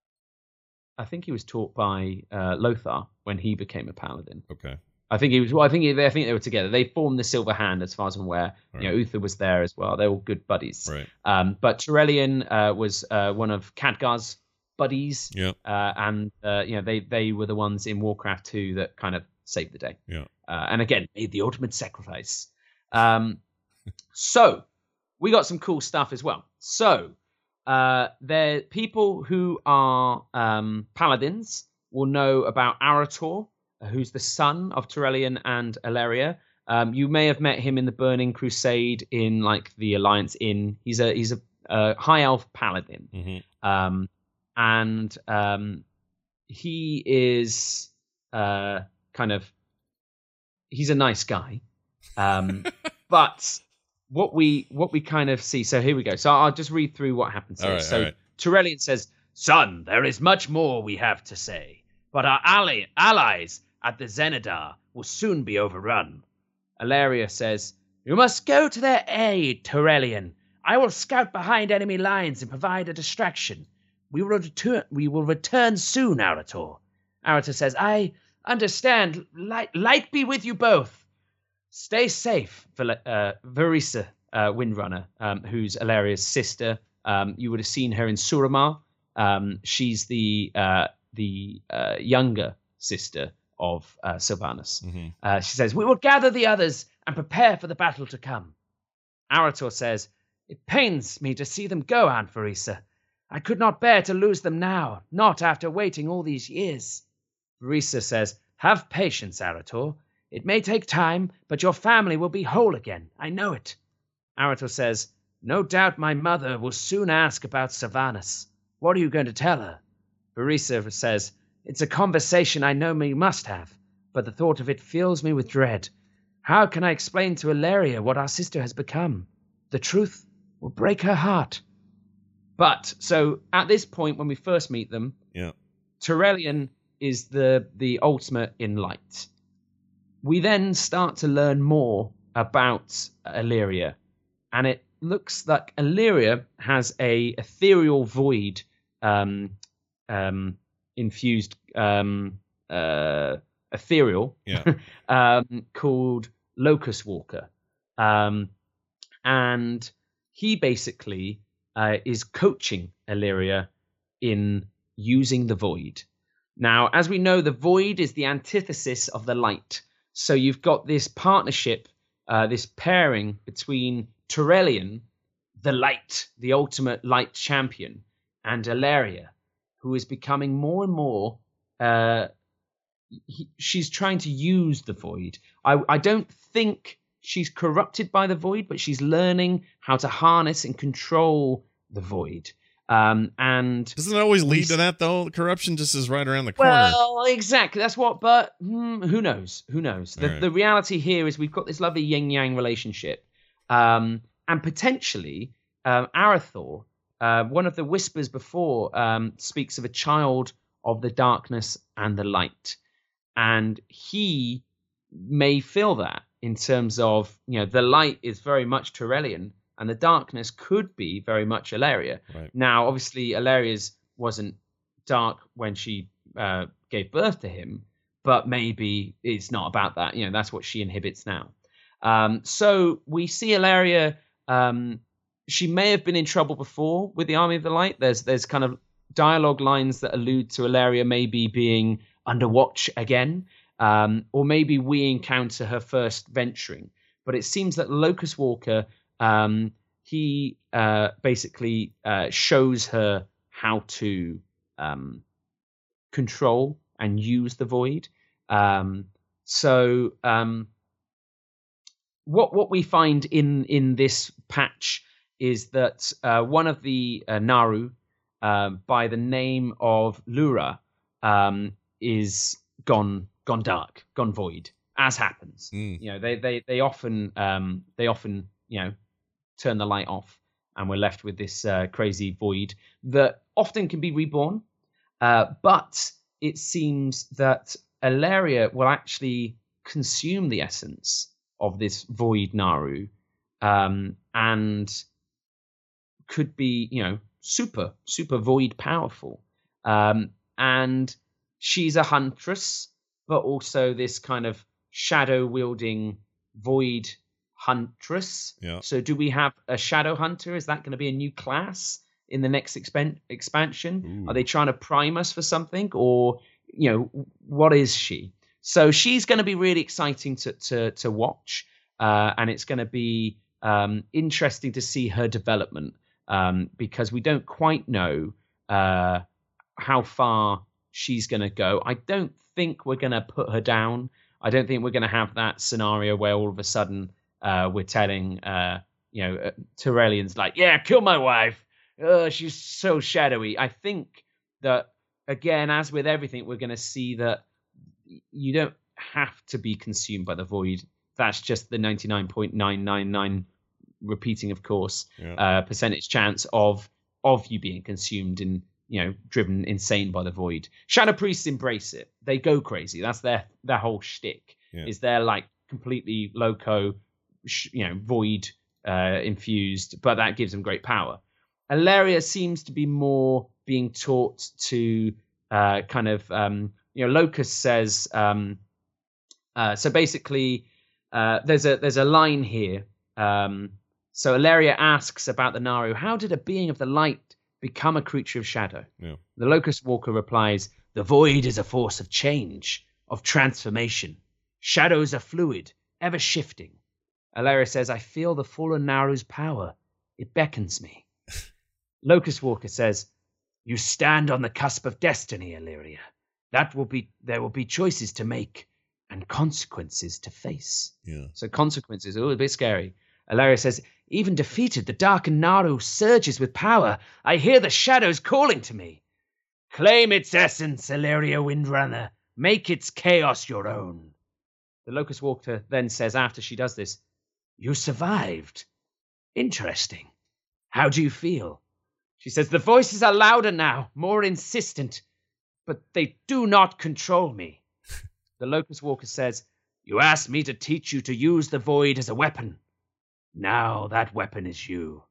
I think he was taught by uh, Lothar when he became a paladin. Okay. I think he was. Well, I think he, I think they were together. They formed the Silver Hand, as far as I'm aware. Right. You know, Uther was there as well. They're all good buddies. Right. Um, but Turellian uh, was uh, one of Khadgar's buddies. Yeah. Uh, and uh, you know, they they were the ones in Warcraft two that kind of saved the day. Yeah. Uh, and again, made the ultimate sacrifice. Um, so we got some cool stuff as well. So uh, there, people who are um, paladins will know about Arator, who's the son of Turellian and Illyria. Um, you may have met him in the Burning Crusade in like the Alliance Inn. He's a he's a, a high elf paladin, mm-hmm. um, and um, he is uh, kind of he's a nice guy. Um, but what we what we kind of see. So here we go. So I'll just read through what happens here. All right, so all right. Turellian says, "Son, there is much more we have to say, but our ally, allies at the Zenadar will soon be overrun." Illyria says, "You must go to their aid, Turellian. I will scout behind enemy lines and provide a distraction. We will return, we will return soon, Arator." Arator says, "I understand. Light, light be with you both." Stay safe, Val- uh, Varisa uh, Windrunner, um, who's Illyria's sister. Um, you would have seen her in Suramar. Um, she's the uh, the uh, younger sister of uh, Sylvanas. Mm-hmm. Uh, she says, "We will gather the others and prepare for the battle to come." Arator says, "It pains me to see them go, Aunt Varisa. I could not bear to lose them now, not after waiting all these years." Varisa says, "Have patience, Arator. It may take time, but your family will be whole again. I know it." Arator says, "No doubt my mother will soon ask about Sylvanas. What are you going to tell her?" Varisa says, "It's a conversation I know we must have, but the thought of it fills me with dread. How can I explain to Illyria what our sister has become? The truth will break her heart." But, so, at this point, when we first meet them, yeah. Turelian is the, the ultimate in light. We then start to learn more about Illyria, and it looks like Illyria has a ethereal void um, um, infused um, uh, ethereal yeah. um, called Locust Walker, um, and he basically uh, is coaching Illyria in using the void. Now, as we know, the void is the antithesis of the light. So you've got this partnership, uh, this pairing between Turelian, the light, the ultimate light champion, and Illyria, who is becoming more and more. Uh, he, she's trying to use the void. I, I don't think she's corrupted by the void, but she's learning how to harness and control the void. Um, and doesn't it always lead to that though? Corruption just is right around the corner. Well, exactly. That's what. But hmm, who knows? Who knows? The, right. the reality here is we've got this lovely yin yang relationship, um, and potentially um, Arathor, uh, one of the whispers before, um, speaks of a child of the darkness and the light, and he may feel that in terms of, you know, the light is very much Turelian. And the darkness could be very much Illyria. Right. Now, obviously, Illyria's wasn't dark when she uh, gave birth to him, but maybe it's not about that. You know, that's what she inhibits now. Um, so we see Illyria. Um, she may have been in trouble before with the Army of the Light. There's there's kind of dialogue lines that allude to Illyria maybe being under watch again, um, or maybe we encounter her first venturing. But it seems that Locust Walker. Um, he uh, basically uh, shows her how to um, control and use the void. Um, so um, what what we find in in this patch is that uh, one of the uh, Naru, uh, by the name of Lura, um, is gone gone dark, gone void, as happens. Mm. You know, they they they often um, they often you know. turn the light off, and we're left with this uh, crazy void that often can be reborn. Uh, but it seems that Illyria will actually consume the essence of this void Naru, um, and could be, you know, super, super void powerful. Um, and she's a huntress, but also this kind of shadow wielding void huntress. Yeah. So do we have a shadow hunter? Is that going to be a new class in the next expan- expansion? Ooh. Are they trying to prime us for something, or, you know, what is she? So she's going to be really exciting to to to watch, uh, and it's going to be um, interesting to see her development, um, because we don't quite know uh, how far she's going to go. I don't think we're going to put her down. I don't think we're going to have that scenario where all of a sudden Uh, we're telling, uh, you know, uh, Turelian's like, yeah, kill my wife. Uh, she's so shadowy. I think that, again, as with everything, we're going to see that you don't have to be consumed by the void. That's just the ninety-nine point nine nine nine, repeating, of course, yeah. uh, percentage chance of of you being consumed and, you know, driven insane by the void. Shadow Priests embrace it. They go crazy. That's their, their whole shtick, yeah. is they're like completely loco, you know, void uh, infused, but that gives them great power. Illyria seems to be more being taught to uh, kind of, um, you know, Locust says, um, uh, so basically uh, there's a there's a line here. Um, so Ilaria asks about the Naru. How did a being of the light become a creature of shadow? Yeah. The Locust Walker replies, "The void is a force of change, of transformation. Shadows are fluid, ever shifting." Ilaria says, "I feel the fallen Naru's power. It beckons me." Locust Walker says, "You stand on the cusp of destiny, Illyria. That will be there will be choices to make and consequences to face." Yeah. So consequences, oh, a bit scary. Ilaria says, "Even defeated, the darkened Naru surges with power. I hear the shadows calling to me. Claim its essence, Illyria Windrunner. Make its chaos your own." The Locust Walker then says, after she does this, "You survived. Interesting. How do you feel?" She says, "The voices are louder now, more insistent, but they do not control me." The Locust Walker says, "You asked me to teach you to use the void as a weapon. Now that weapon is you."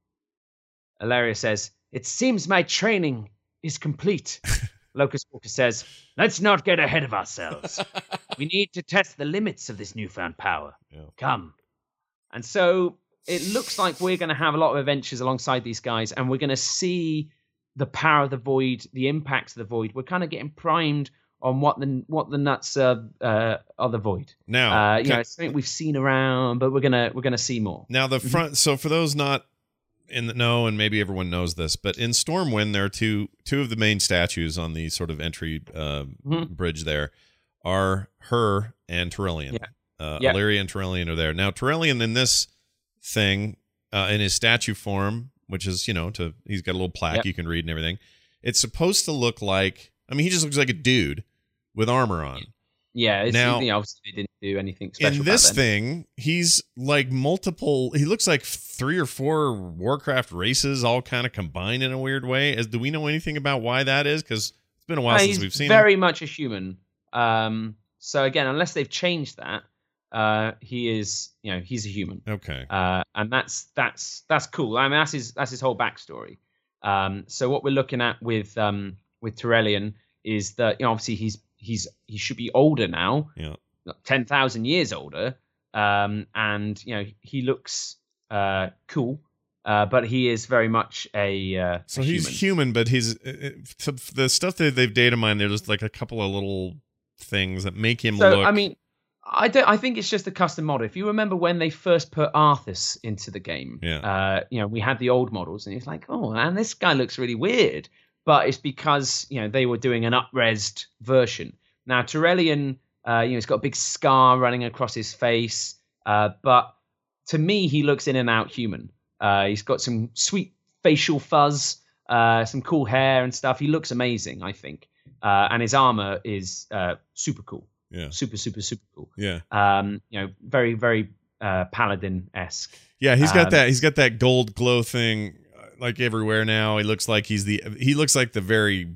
Ilaria says, "It seems my training is complete." Locust Walker says, "Let's not get ahead of ourselves. We need to test the limits of this newfound power. Yeah. Come." And so it looks like we're going to have a lot of adventures alongside these guys, and we're going to see the power of the void, the impact of the void. We're kind of getting primed on what the what the nuts are, uh, are the void. Now, uh, you can, know, it's something we've seen around, but we're gonna we're gonna see more. Now the front. So for those not in the know, and maybe everyone knows this, but in Stormwind, there are two two of the main statues on the sort of entry uh, Mhm. bridge. There are her and Tyrellian. Yeah. Uh, Yeah. Illyria and Tyrellian are there. Now Tyrellian in this thing, uh, in his statue form, which is, you know, to he's got a little plaque Yep. you can read and everything. It's supposed to look like, I mean, he just looks like a dude with armor on. Yeah, it's, Now- you know, obviously they didn't do anything special. In back this then. thing, he's like multiple. He looks like three or four Warcraft races all kind of combined in a weird way. As do we know anything about why that is? Because it's been a while Uh, since he's we've seen very him. much a human. Um, so again, unless they've changed that, uh, he is, you know, he's a human. Okay. Uh, and that's that's that's cool. I mean, that's his that's his whole backstory. Um, so what we're looking at with um, with Tyrellian is that, you know, obviously he's he's he should be older now, Yeah. ten thousand years older, um, and you know he looks uh, cool, uh, but he is very much a uh, So a he's human. human, but he's uh, uh, the stuff that they've data mined. There's like a couple of little things that make him So look. I mean, I don't. I think it's just a custom model. If you remember when they first put Arthas into the game, Yeah. uh, you know, we had the old models, and it's like, oh man, this guy looks really weird. But it's because, you know, they were doing an up-resed version. Now Tyrellian, uh, you know, he's got a big scar running across his face, uh, but to me, he looks in and out human. Uh, he's got some sweet facial fuzz, uh, some cool hair and stuff. He looks amazing, I think, uh, and his armor is uh, super cool. yeah. Super, super, super cool. Yeah. Um, you know, very, very uh, paladin-esque. Yeah. He's got Um, that. He's got that gold glow thing uh, like everywhere now. He looks like he's the. He looks like the very.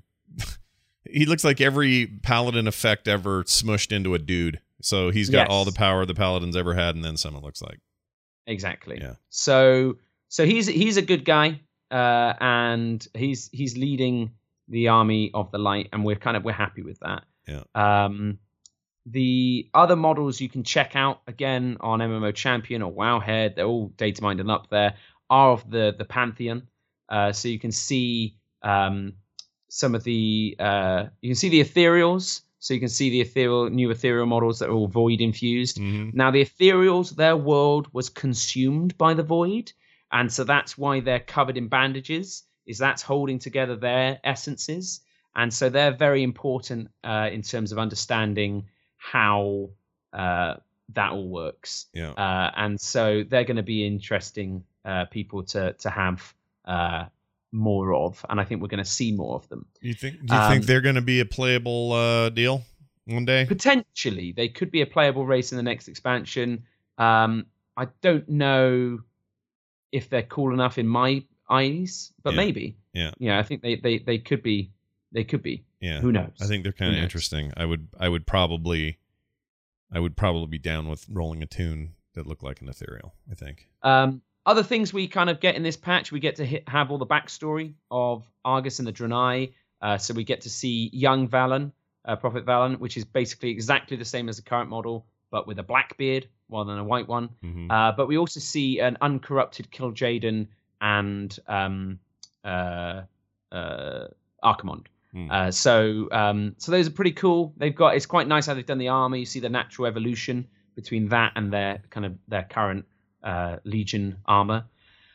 He looks like every paladin effect ever smushed into a dude. So he's got Yes. all the power the paladins ever had, and then some. It looks like. Exactly. Yeah. So, so he's he's a good guy, uh, and he's he's leading the army of the light, and we're kind of we're happy with that. Yeah. Um, the other models you can check out again on M M O Champion or Wowhead, they're all data mined and up there, are of the the Pantheon. Uh, so you can see um, some of the uh, you can see the ethereals. So you can see the ethereal new ethereal models that are all void infused. Mhm. Now the ethereals, their world was consumed by the void, and so that's why they're covered in bandages. Is that's holding together their essences, and so they're very important uh, in terms of understanding how uh, that all works. Yeah. Uh, and so they're going to be interesting uh, people to to have uh, more of, and I think we're going to see more of them. You think? Do you Um, think they're going to be a playable uh, deal one day? Potentially, they could be a playable race in the next expansion. Um, I don't know if they're cool enough in my eyes, but Yeah. maybe. Yeah. Yeah, I think they, they, they could be. They could be. Yeah. Who knows? I think they're kind Who of knows? interesting. I would. I would probably. I would probably be down with rolling a tune that looked like an ethereal. I think. Um, other things we kind of get in this patch, we get to hit, have all the backstory of Argus and the Draenei. Uh, so we get to see young Valen, uh, Prophet Valen, which is basically exactly the same as the current model, but with a black beard. rather than a white one. Mm-hmm. Uh, but we also see an uncorrupted Kil'jaeden and um, uh, uh, Archimonde. Mm. Uh, so um, so those are pretty cool. They've got it's quite nice how they've done the armor. You see the natural evolution between that and their kind of their current uh, Legion armor.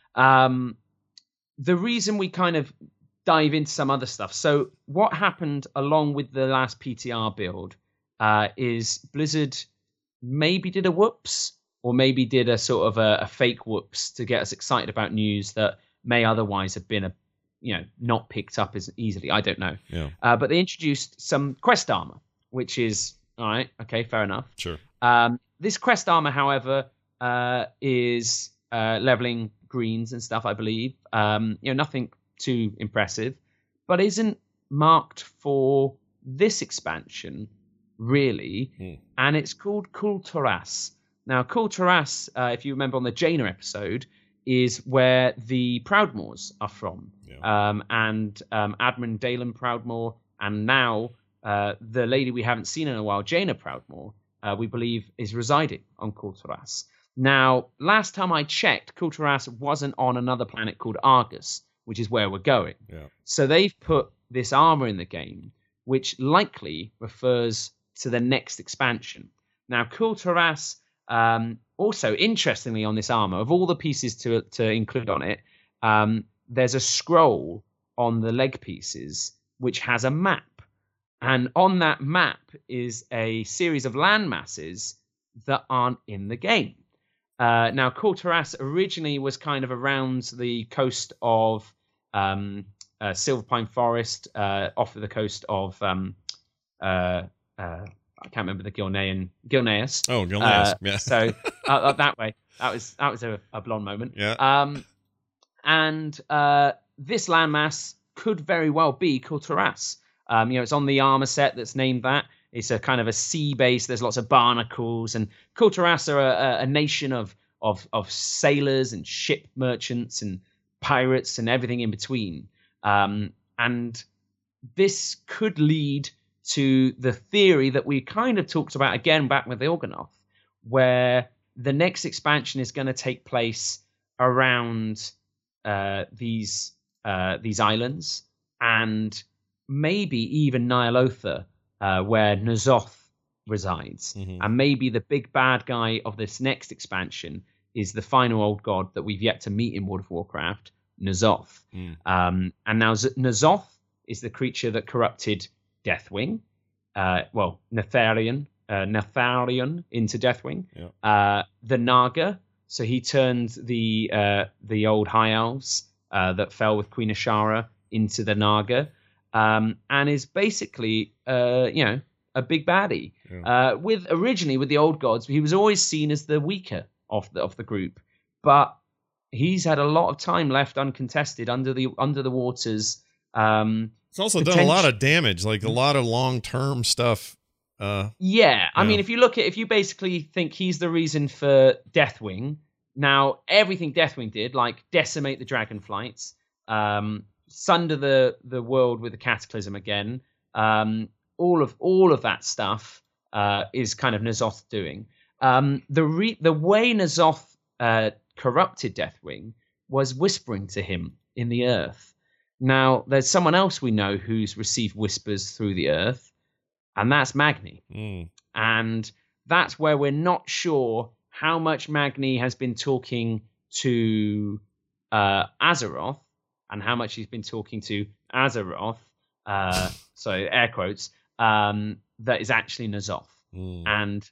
Um, the reason we kind of dive into some other stuff. So what happened along with the last P T R build uh, is Blizzard maybe did a whoops or maybe did a sort of a, a fake whoops to get us excited about news that may otherwise have been a you know not picked up as easily. I don't know. Yeah. Uh, but they introduced some quest armor, which is all right. Okay, fair enough. Sure. Um, this quest armor, however, uh, is uh, leveling greens and stuff, I believe. Um, you know, nothing too impressive, but isn't marked for this expansion, really. Mm. And it's called Kul Tiras. Now, Kul Tiras, uh, if you remember on the Jaina episode, is where the Proudmoores are from. Yeah. Um, and um, Admiral Dalen Proudmoore, and now uh, the lady we haven't seen in a while, Jaina Proudmoore, uh, we believe is residing on Kul Tiras. Now, last time I checked, Kul Tiras wasn't on another planet called Argus, which is where we're going. Yeah. So they've put this armor in the game, which likely refers to the next expansion. Now, Kul Tiras, um, also interestingly on this armor, of all the pieces to to include on it, um, there's a scroll on the leg pieces which has a map. And on that map is a series of land masses that aren't in the game. Uh, now, Kul Tiras originally was kind of around the coast of um, uh, Silver Pine Forest, uh, off of the coast of um, uh, uh, I can't remember the Gilnean Gilneas. Oh, Gilneas, uh, yeah. So uh, that way, that was that was a, a blonde moment. Yeah. Um, and uh, this landmass could very well be Kul Tiras. Um, you know, it's on the armor set that's named that. It's a kind of a sea base. There's lots of barnacles, and Kul Tiras are a, a nation of of of sailors and ship merchants and pirates and everything in between. Um, and this could lead to the theory that we kind of talked about again back with Il'gynoth, where the next expansion is going to take place around uh, these uh, these islands and maybe even Ny'alotha, uh, where N'Zoth resides. Mm-hmm. And maybe the big bad guy of this next expansion is the final old god that we've yet to meet in World of Warcraft, N'Zoth. Mm. Um, and now Z- N'Zoth is the creature that corrupted Deathwing, uh, well, Netharian, uh, Netharian into Deathwing. Yeah. Uh, the Naga, so he turned the uh, the old High Elves uh, that fell with Queen Ashara into the Naga. Um, and is basically, uh, you know, a big baddie. Yeah. Uh, with originally with the old gods, he was always seen as the weaker of the of the group, but he's had a lot of time left uncontested under the under the waters. Um, it's also done a lot of damage, like a lot of long term stuff. Uh, yeah, I yeah. mean, if you look at if you basically think he's the reason for Deathwing, now everything Deathwing did, like decimate the dragonflights. Um, Sunder the the world with the cataclysm again. Um, all of all of that stuff uh, is kind of N'Zoth doing. Um, the re- the way N'Zoth uh, corrupted Deathwing was whispering to him in the earth. Now there's someone else we know who's received whispers through the earth, and that's Magni. Mm. And that's where we're not sure how much Magni has been talking to uh, Azeroth. And how much he's been talking to Azeroth, uh, so air quotes, um, that is actually N'Zoth. Mm. And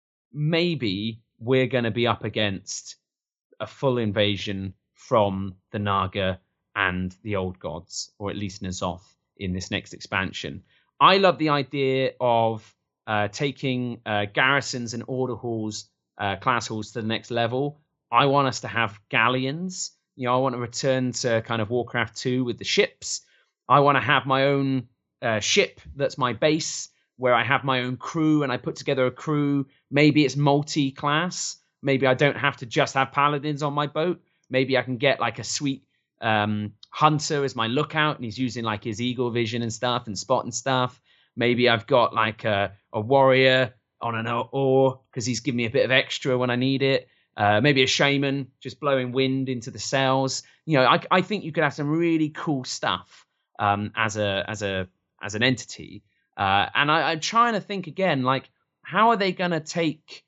maybe we're going to be up against a full invasion from the Naga and the old gods, or at least N'Zoth, in this next expansion. I love the idea of uh, taking uh, garrisons and order halls, uh, class halls to the next level. I want us to have galleons. You know, I want to return to kind of Warcraft two with the ships. I want to have my own uh, ship that's my base, where I have my own crew and I put together a crew. Maybe it's multi-class. Maybe I don't have to just have paladins on my boat. Maybe I can get like a sweet um, hunter as my lookout, and he's using like his eagle vision and stuff and spot and stuff. Maybe I've got like a, a warrior on an ore because he's giving me a bit of extra when I need it. Uh, maybe a shaman just blowing wind into the cells. You know, I, I think you could have some really cool stuff um, as a as a as an entity. Uh, and I, I'm trying to think again, like, how are they going to take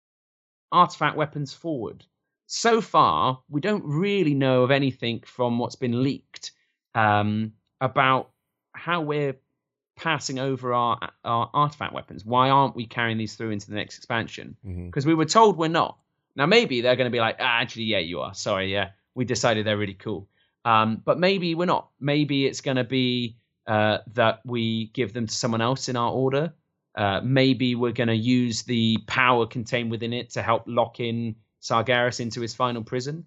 artifact weapons forward? So far, we don't really know of anything from what's been leaked um, about how we're passing over our, our artifact weapons. Why aren't we carrying these through into the next expansion? Because mm-hmm. we were told we're not. Now, maybe they're going to be like, ah, actually, yeah, you are. Sorry, yeah, we decided they're really cool. Um, but maybe we're not. Maybe it's going to be uh, that we give them to someone else in our order. Uh, maybe we're going to use the power contained within it to help lock in Sargeras into his final prison.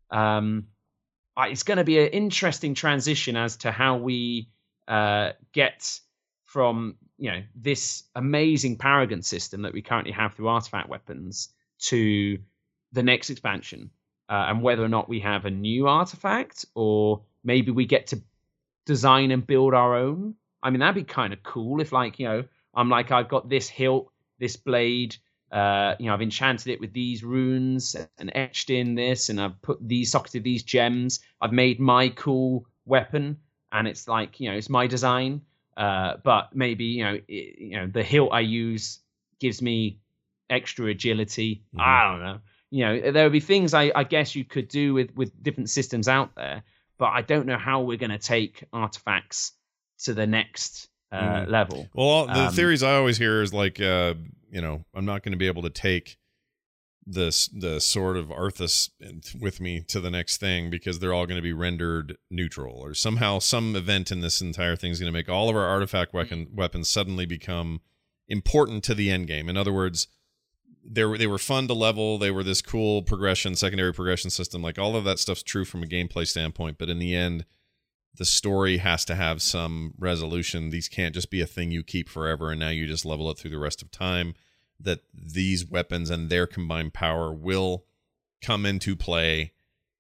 Um, it's going to be an interesting transition as to how we uh, get from, you know, this amazing Paragon system that we currently have through artifact weapons to the next expansion, uh, and whether or not we have a new artifact or maybe we get to design and build our own. I mean, that'd be kind of cool if, like, you know, I'm like, I've got this hilt, this blade, uh, you know, I've enchanted it with these runes and etched in this, and I've put these, socketed these gems. I've made my cool weapon, and it's like, you know, it's my design. Uh, but maybe, you know, it, you know, the hilt I use gives me extra agility. Mm-hmm. I don't know. You know, there would be things I, I guess you could do with, with different systems out there, but I don't know how we're going to take artifacts to the next uh, mm. level. Well, all, the um, theories I always hear is like, uh, you know, I'm not going to be able to take this the Sword of Arthas with me to the next thing because they're all going to be rendered neutral, or somehow some event in this entire thing is going to make all of our artifact weapon, weapons suddenly become important to the end game. In other words, they were, they were fun to level. They were this cool progression, secondary progression system. Like, all of that stuff's true from a gameplay standpoint, but in the end, the story has to have some resolution. These can't just be a thing you keep forever and now you just level it through the rest of time. That these weapons and their combined power will come into play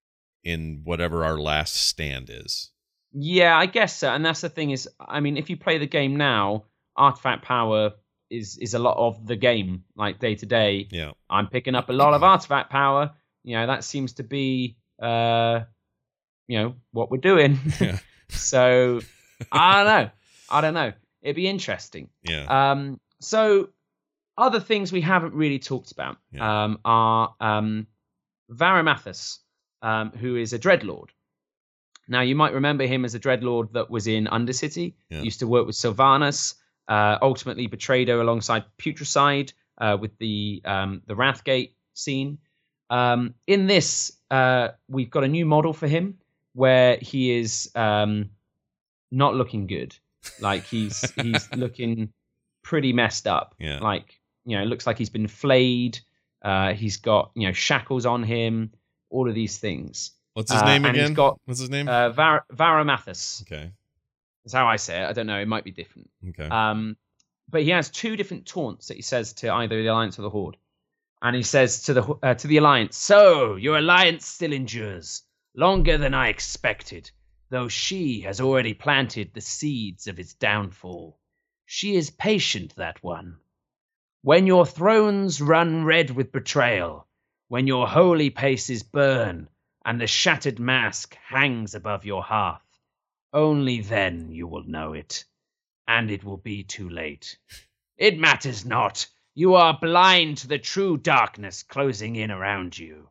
in whatever our last stand is. Yeah, I guess so. And that's the thing is, I mean, if you play the game now, artifact power is is a lot of the game, like day to day. Yeah, I'm picking up a lot of artifact power. You know, that seems to be, uh, you know, what we're doing. Yeah. So I don't know. I don't know. It'd be interesting. Yeah. Um. So other things we haven't really talked about yeah. um, are um, Varamathus, um, who is a Dreadlord. Now, you might remember him as a Dreadlord that was in Undercity. Yeah. Used to work with Sylvanas. Uh, ultimately betrayed her alongside Putricide uh, with the um, the Wrathgate scene. Um, in this, uh, we've got a new model for him where he is um, not looking good. Like, he's he's looking pretty messed up. Yeah. Like, you know, it looks like he's been flayed. Uh, he's got, you know, shackles on him. All of these things. What's his name uh, again? He's got, What's his name? Uh, Var- Varamathus. Okay. That's how I say it. I don't know. It might be different. Okay. Um, but he has two different taunts that he says to either the Alliance or the Horde. And he says to the uh, to the Alliance, "So, your Alliance still endures, longer than I expected, though she has already planted the seeds of its downfall. She is patient, that one. When your thrones run red with betrayal, when your holy paces burn, and the shattered mask hangs above your hearth, only then you will know it, and it will be too late. It matters not. You are blind to the true darkness closing in around you."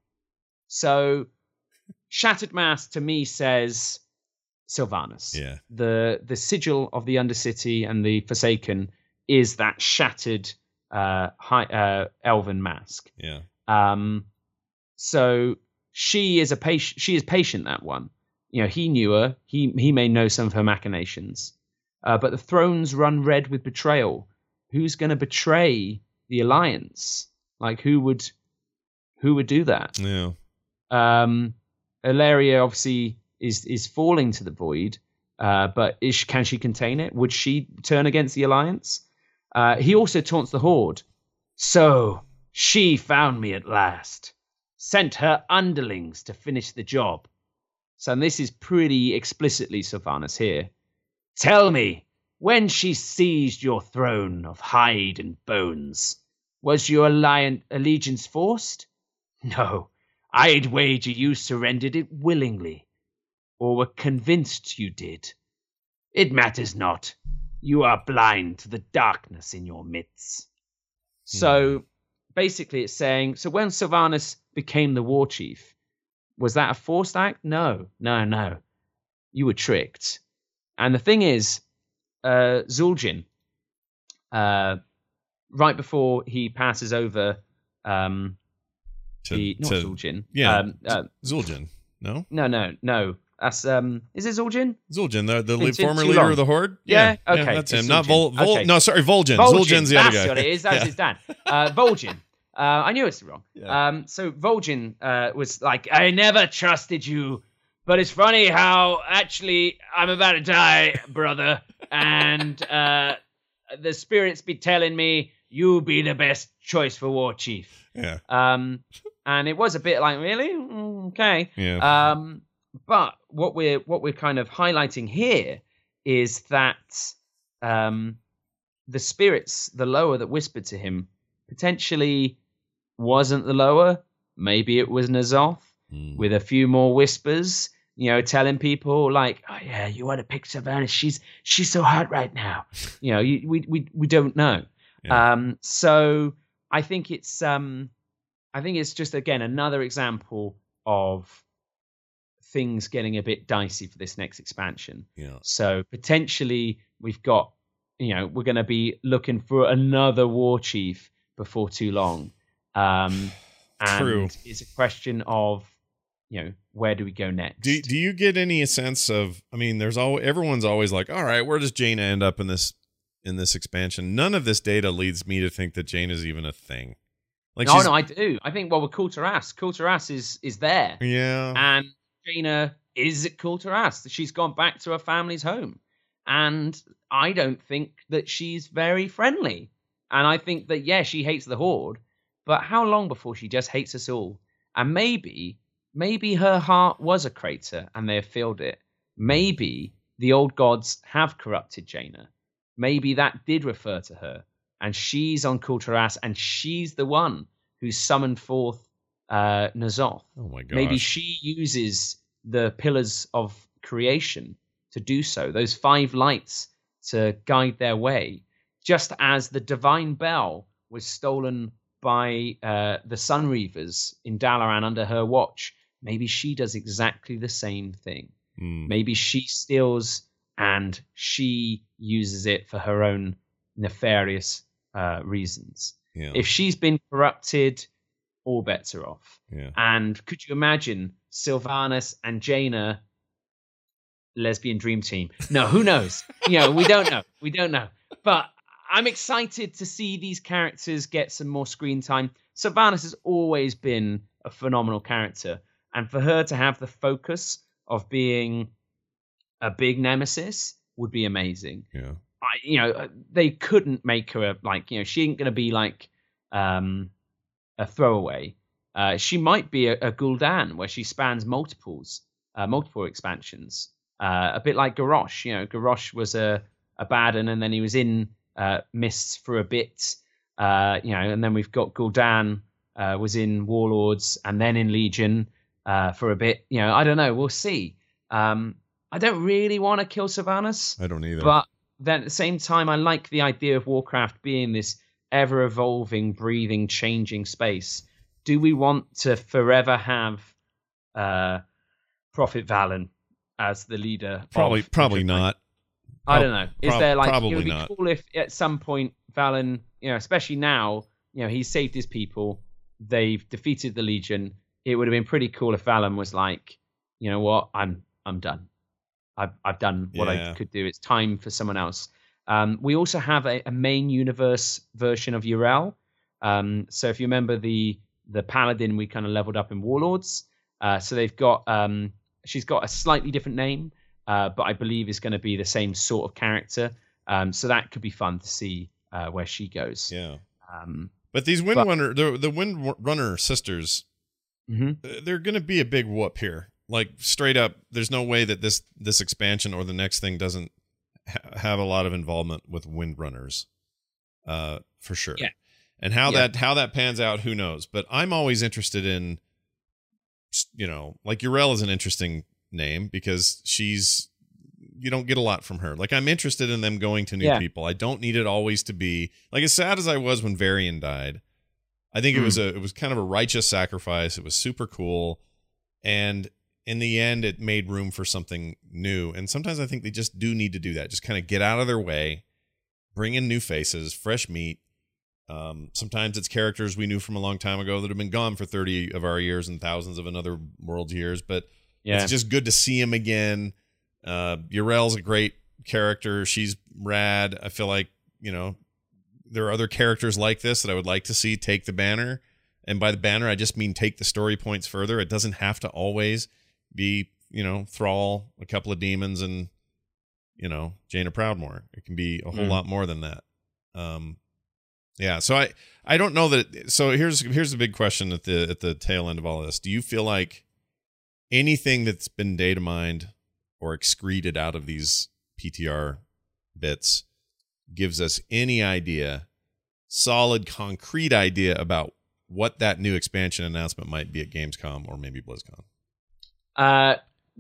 So, Shattered Mask to me says Sylvanas. Yeah. The the sigil of the Undercity and the Forsaken is that shattered uh, high, uh, elven mask. Yeah. Um. So she is a patient. She is patient. That one. You know, he knew her. He he may know some of her machinations. Uh, but the thrones run red with betrayal. Who's going to betray the Alliance? Like, who would who would do that? Yeah. Um, Ilaria obviously is is falling to the void. Uh, but is can she contain it? Would she turn against the Alliance? Uh, he also taunts the Horde. "So she found me at last. Sent her underlings to finish the job." So this is pretty explicitly Sylvanas here. "Tell me, when she seized your throne of hide and bones, Was your alliance, allegiance forced? No, I'd wager you surrendered it willingly, or were convinced you did. It matters not. You are blind to the darkness in your midst. So hmm. basically it's saying, so when Sylvanas became the war chief, was that a forced act? No, no, no. You were tricked. And the thing is, uh, Zul'jin, uh, right before he passes over um, to, the not to, Zul'jin, yeah, um, uh, Zul'jin, no, no, no, no. That's um, is it Zul'jin? Zul'jin, the the It's former too leader long. of the Horde. Yeah, yeah okay, yeah, that's it's him. Not Zul'jin. Vol. Vol Okay. No, sorry, Vol'jin. Vol'jin. Zul'jin's the That's other guy. what it is. That's yeah. his dad. Uh, Vol'jin. Uh, I knew it's wrong. Yeah. Um, so Vol'jin uh, was like, I never trusted you, but it's funny how actually I'm about to die, brother, and uh, the spirits be telling me you be the best choice for war chief. Yeah. Um, and it was a bit like, really? Okay. Yeah. Um, but what we're what we're kind of highlighting here is that um, the spirits, the lower that whispered to him, potentially wasn't the lower. Maybe it was N'Zoth mm. with a few more whispers, you know, telling people like, "Oh yeah, you want to pick Sylvanas? She's she's so hot right now." You know, you, we we we don't know. Yeah. Um, so I think it's um, I think it's just again another example of things getting a bit dicey for this next expansion. Yeah. So potentially we've got, you know, we're going to be looking for another war chief before too long. Um, and True. It's a question of, you know, where do we go next? Do Do you get any sense of? I mean, there's always everyone's always like, all right, where does Jaina end up in this in this expansion? None of this data leads me to think that Jaina is even a thing. Like, no, she's, no, I do. I think well, with Kul'Tiras, Kul'Tiras is is there. Yeah, and Jaina is at Kul'Tiras. She's gone back to her family's home, and I don't think that she's very friendly. And I think that yeah, she hates the Horde. But how long before she just hates us all? And maybe, maybe her heart was a crater and they have filled it. Maybe the old gods have corrupted Jaina. Maybe that did refer to her. And she's on Kul'Tiras and she's the one who summoned forth uh, N'Zoth. Oh my gosh. Maybe she uses the pillars of creation to do so. Those five lights to guide their way. Just as the divine bell was stolen by uh, the Sunreavers in Dalaran under her watch, maybe she does exactly the same thing. Mm. Maybe she steals and she uses it for her own nefarious uh, reasons. Yeah. If she's been corrupted, all bets are off. Yeah. And could you imagine Sylvanas and Jaina lesbian dream team? No, who knows? You know, we don't know. We don't know. But I'm excited to see these characters get some more screen time. Sylvanas has always been a phenomenal character. And for her to have the focus of being a big nemesis would be amazing. Yeah. I, you know, they couldn't make her a, like, you know, she ain't going to be like um, a throwaway. Uh, she might be a, a Gul'dan where she spans multiples, uh, multiple expansions. Uh, a bit like Garrosh. You know, Garrosh was a, a bad one and then he was in Uh, Mists for a bit, uh, you know, and then we've got Gul'dan uh, was in Warlords and then in Legion uh, for a bit. You know, I don't know. We'll see. Um, I don't really want to kill Sylvanas. I don't either. But then at the same time, I like the idea of Warcraft being this ever-evolving, breathing, changing space. Do we want to forever have uh, Prophet Valen as the leader? Probably, of probably not. I don't know. Is Pro- there like probably it would be not. cool if at some point Valen, you know, especially now, you know, he's saved his people, they've defeated the Legion. It would have been pretty cool if Valen was like, you know what, I'm I'm done. I've I've done what Yeah. I could do. It's time for someone else. Um, we also have a, a main universe version of Yrel. Um, so if you remember the the Paladin, we kind of leveled up in Warlords. Uh, so they've got um, she's got a slightly different name. Uh, but I believe is going to be the same sort of character. Um, so that could be fun to see uh, where she goes. Yeah. Um, but these but, Windrunner, the, the Windrunner sisters, mm-hmm. they're going to be a big whoop here. Like straight up, there's no way that this this expansion or the next thing doesn't ha- have a lot of involvement with Windrunners, uh, for sure. Yeah. And how Yeah. that how that pans out, who knows? But I'm always interested in, you know, like Yrel is an interesting name because she's, you don't get a lot from her. Like, I'm interested in them going to new Yeah. people. I don't need it always to be like, as sad as I was when Varian died. I think it Mm. was a it was kind of a righteous sacrifice. It was super cool, and in the end, it made room for something new. And sometimes I think they just do need to do that. Just kind of get out of their way, bring in new faces, fresh meat. Um, sometimes it's characters we knew from a long time ago that have been gone for thirty of our years and thousands of another world's years. But Yeah. it's just good to see him again. Uh, Yrel's a great character. She's rad. I feel like, you know, there are other characters like this that I would like to see take the banner. And by the banner, I just mean take the story points further. It doesn't have to always be, you know, Thrall, a couple of demons, and, you know, Jaina Proudmoore. It can be a whole Mm. lot more than that. Um, yeah. So I, I don't know that. So here's, here's the big question at the, at the tail end of all this. Do you feel like anything that's been data mined or excreted out of these P T R bits gives us any idea, solid, concrete idea about what that new expansion announcement might be at Gamescom or maybe BlizzCon? Uh,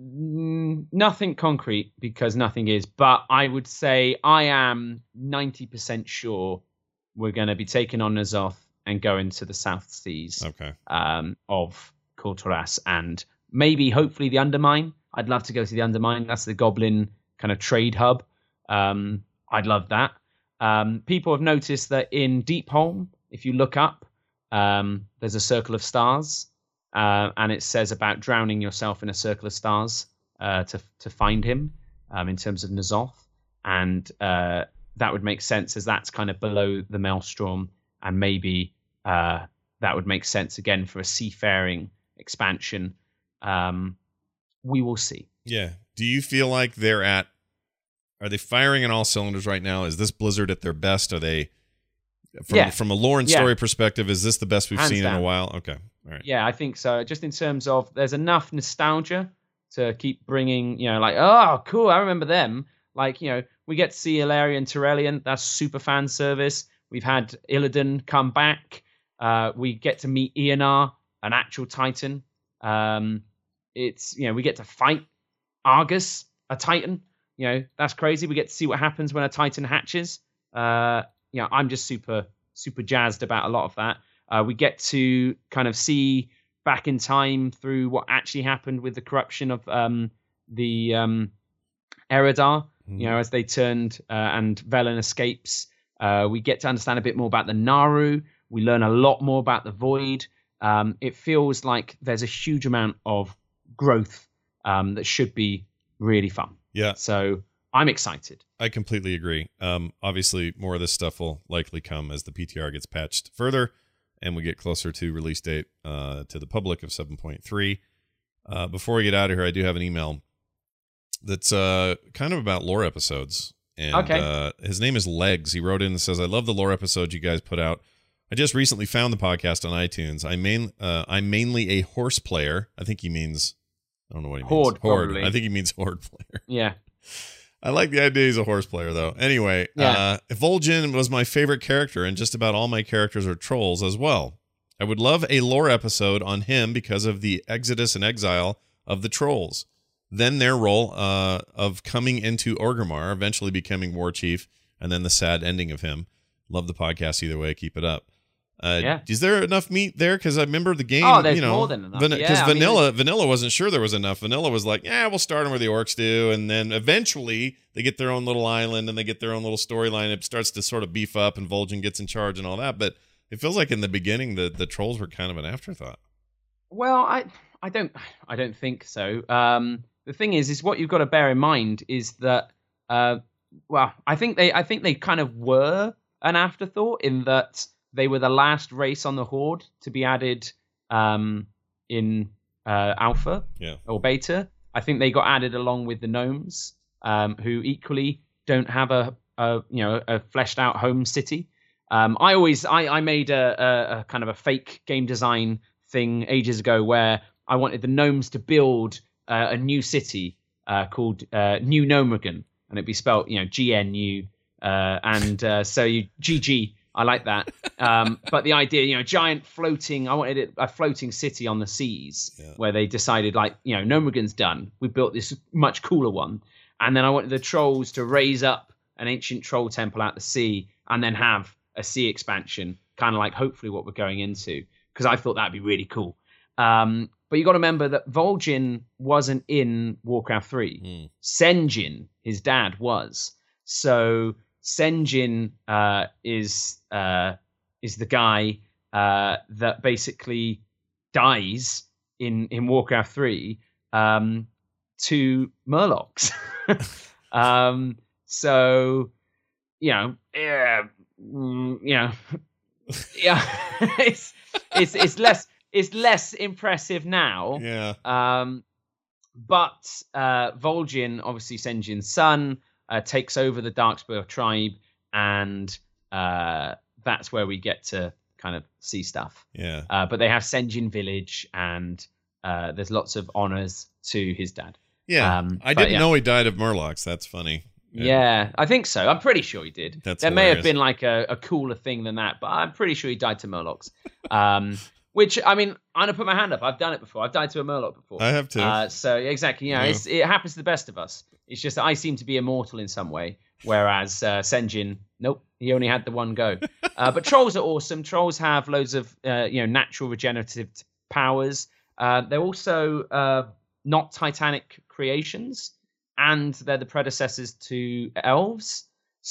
mm, nothing concrete because nothing is, but I would say I am ninety percent sure we're going to be taking on N'Zoth and going to the South Seas Okay. um, of Kul-Tiras and maybe, hopefully, the Undermine. I'd love to go to the Undermine. That's the Goblin kind of trade hub. Um, I'd love that. Um, people have noticed that in Deepholm, if you look up, um, there's a circle of stars. Uh, and it says about drowning yourself in a circle of stars uh, to to find him um, in terms of N'Zoth. And uh, that would make sense as that's kind of below the Maelstrom. And maybe uh, that would make sense again for a seafaring expansion. Um, we will see. Yeah. Do you feel like they're at, are they firing on all cylinders right now? Is this Blizzard at their best? Are they, from, Yeah. from a lore and Yeah. story perspective, is this the best we've Hands seen down. in a while? Okay. All right. Yeah, I think so. Just in terms of there's enough nostalgia to keep bringing, you know, like, oh, cool, I remember them. Like, you know, we get to see Ilarion Terrellian. That's super fan service. We've had Illidan come back. Uh, we get to meet Eonar, an actual Titan. Um, it's, you know, we get to fight Argus, a Titan. You know, that's crazy. We get to see what happens when a Titan hatches. Uh, you know, I'm just super, super jazzed about a lot of that. Uh, we get to kind of see back in time through what actually happened with the corruption of um, the um, Eredar, Mhm. you know, as they turned uh, and Velen escapes. Uh, we get to understand a bit more about the Naru. We learn a lot more about the Void. Um, it feels like there's a huge amount of growth um, that should be really fun. Yeah. So I'm excited. I completely agree. Um, obviously, more of this stuff will likely come as the P T R gets patched further and we get closer to release date uh, to the public of seven point three. Uh, before we get out of here, I do have an email that's uh, kind of about lore episodes. And Okay. uh, his name is Legs. He wrote in and says, I love the lore episodes you guys put out. I just recently found the podcast on iTunes. I main, uh, I'm mainly a horse player. I think he means, I don't know what he Horde, means. Horde. probably. I think he means horde player. Yeah. I like the idea he's a horse player, though. Anyway, Yeah. uh, Vol'jin was my favorite character, and just about all my characters are trolls as well. I would love a lore episode on him because of the exodus and exile of the trolls. Then their role uh, of coming into Orgrimmar, eventually becoming war chief, and then the sad ending of him. Love the podcast either way. Keep it up. Uh, Yeah. Is there enough meat there? Because I remember the game. Oh, there's you know, more than enough. Because Yeah, I mean, Vanilla, Vanilla wasn't sure there was enough. Vanilla was like, yeah, we'll start them where the orcs do, and then eventually they get their own little island and they get their own little storyline. It starts to sort of beef up, and Vol'jin gets in charge and all that. But it feels like in the beginning the the trolls were kind of an afterthought. Well, I I don't I don't think so. Um, the thing is, is what you've got to bear in mind is that uh, well, I think they I think they kind of were an afterthought in that they were the last race on the Horde to be added um, in uh, Alpha Yeah. or Beta. I think they got added along with the gnomes, um, who equally don't have a, a you know a fleshed out home city. Um, I always I, I made a, a, a kind of a fake game design thing ages ago where I wanted the gnomes to build uh, a new city uh, called uh, New Gnomegan, and it'd be spelled you know G N U, uh, and uh, so you G G I like that. Um, but the idea, you know, giant floating, I wanted it a floating city on the seas yeah. where they decided, like, you know, Gnomeregan's done. We built this much cooler one. And then I wanted the trolls to raise up an ancient troll temple out the sea and then have a sea expansion, kind of like hopefully what we're going into, because I thought that'd be really cool. Um, but you got to remember that Vol'jin wasn't in Warcraft three. Mm. Sen'jin, his dad, was. So Sen'jin uh, is uh, is the guy uh, that basically dies in, in Warcraft three um, to Murlocs. um, so, you know, yeah, mm, you know, yeah, it's it's it's less it's less impressive now. Yeah. Um, but uh, Vol'jin, obviously Sen'jin's son, uh, takes over the Darkspur tribe, and uh, that's where we get to kind of see stuff. Yeah. Uh, but they have Sen'jin village, and uh, there's lots of honors to his dad. Yeah. Um, I didn't yeah. know he died of Murlocs. That's funny. Yeah. yeah, I think so. I'm pretty sure he did. That's there hilarious. may have been like a, a cooler thing than that, but I'm pretty sure he died to Murlocs. Um, which, I mean, I'm going to put my hand up. I've done it before. I've died to a Murloc before. I have too. Uh, so, exactly. You know, yeah. it's, it happens to the best of us. It's just that I seem to be immortal in some way, whereas uh, Sen'jin, nope, he only had the one go. uh, but trolls are awesome. Trolls have loads of, uh, you know, natural regenerative powers. Uh, they're also uh, not Titanic creations, and they're the predecessors to elves.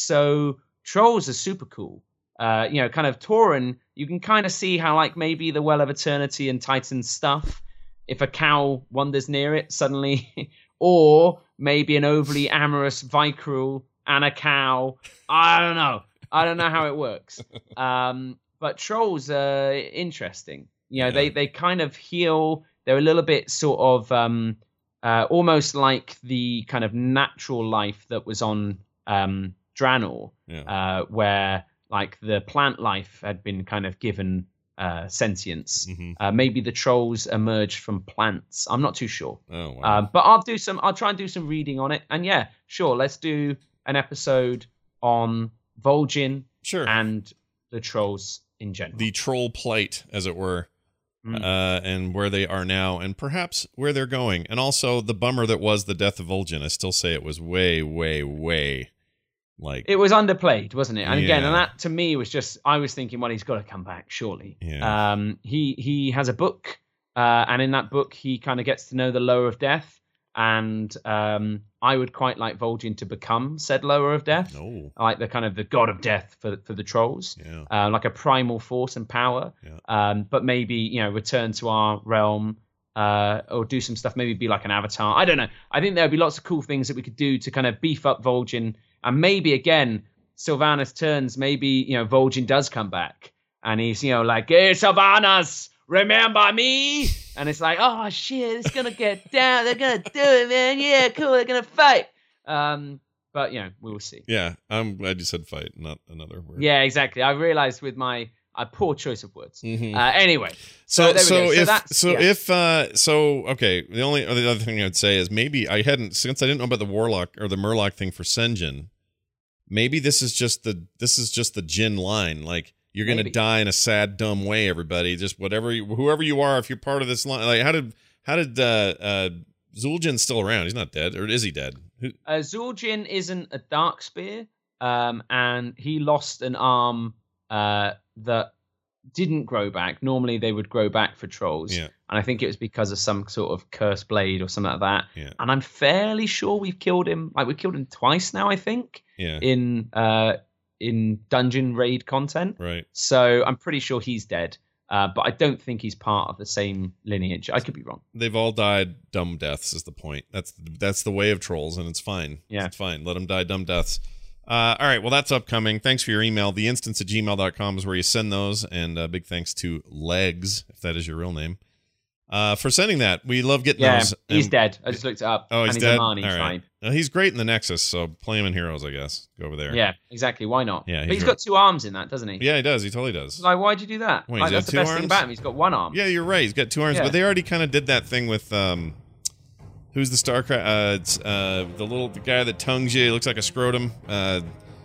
So trolls are super cool. Uh, you know, kind of Tauren, you can kind of see how, like, maybe the Well of Eternity and Titan stuff, if a cow wanders near it suddenly, or maybe an overly amorous Vicruel and a cow. I don't know. I don't know how it works. Um, but trolls are interesting. You know, yeah. they, they kind of heal. They're a little bit sort of um, uh, almost like the kind of natural life that was on um, Draenor, yeah. uh, where like the plant life had been kind of given uh, sentience. Mm-hmm. Uh, maybe the trolls emerged from plants. I'm not too sure. Oh, wow. Um, but I'll do some. I'll try and do some reading on it. And yeah, sure, let's do an episode on Vol'jin sure. and the trolls in general. The troll plight, as it were. Mm. Uh, and where they are now, and perhaps where they're going. And also the bummer that was the death of Vol'jin. I still say it was way, way, way like... It was underplayed, wasn't it? And again, Yeah. and that to me was just, I was thinking, well, he's got to come back, surely. Yeah. Um, he, he has a book, uh, and in that book, he kind of gets to know the Lower of Death. And um, I would quite like Vol'jin to become said Lower of Death. Oh. Like the kind of the god of death for for the trolls. Yeah. Uh, like a primal force and power. Yeah. Um, but maybe, you know, return to our realm uh, or do some stuff, maybe be like an avatar. I don't know. I think there would be lots of cool things that we could do to kind of beef up Vol'jin. And maybe, again, Sylvanas turns, maybe, you know, Vol'jin does come back. And he's, you know, like, hey, Sylvanas, remember me? And it's like, oh, shit, it's going to get down. They're going to do it, man. Yeah, cool. They're going to fight. Um, but, you know, we will see. Yeah, I'm glad you said fight, not another word. Yeah, exactly. I realized with my uh, poor choice of words. Mm-hmm. Uh, anyway. So, So, so, there we go. So if, that's- so yeah. if, uh, so, okay, the only other, other thing I would say is maybe I hadn't, since I didn't know about the Warlock or the Murloc thing for Sen'jin, maybe this is just the, this is just the Jin line. Like, you're going to Maybe. die in a sad, dumb way, everybody. Just whatever, you, whoever you are, if you're part of this line. Like, how did, how did, uh, uh, Zul'jin's still around? He's not dead, or is he dead? Who? Uh, Zul'jin isn't a dark spear, um, and he lost an arm uh, that didn't grow back. Normally, they would grow back for trolls, Yeah. and I think it was because of some sort of cursed blade or something like that. Yeah. And I'm fairly sure we've killed him. Like we've killed him twice now, I think, Yeah. in uh, in dungeon raid content. Right. So I'm pretty sure he's dead. Uh, but I don't think he's part of the same lineage. I could be wrong. They've all died dumb deaths is the point. That's that's the way of trolls, and it's fine. Yeah. It's fine. Let them die dumb deaths. Uh, all right, well, that's upcoming. Thanks for your email. The instance at gmail dot com is where you send those, and uh, big thanks to Legs, if that is your real name, uh, for sending that. We love getting Yeah, those. he's And- dead. I just looked it up. Oh, he's and dead? he's a Marnie All right. tribe. Uh, he's great in the Nexus, so play him in Heroes, I guess. Go over there. Yeah, exactly. Why not? Yeah, but he's he's re- got two arms in that, doesn't he? Yeah, he does. He totally does. Like, why'd you do that? Wait, like, he's that's got the two best thing arms? about him. He's got one arm. Yeah, you're right. He's got two arms, Yeah. but they already kind of did that thing with um, who's the StarCraft? Uh, it's uh, the little the guy that tongues you. He looks like a scrotum. Uh,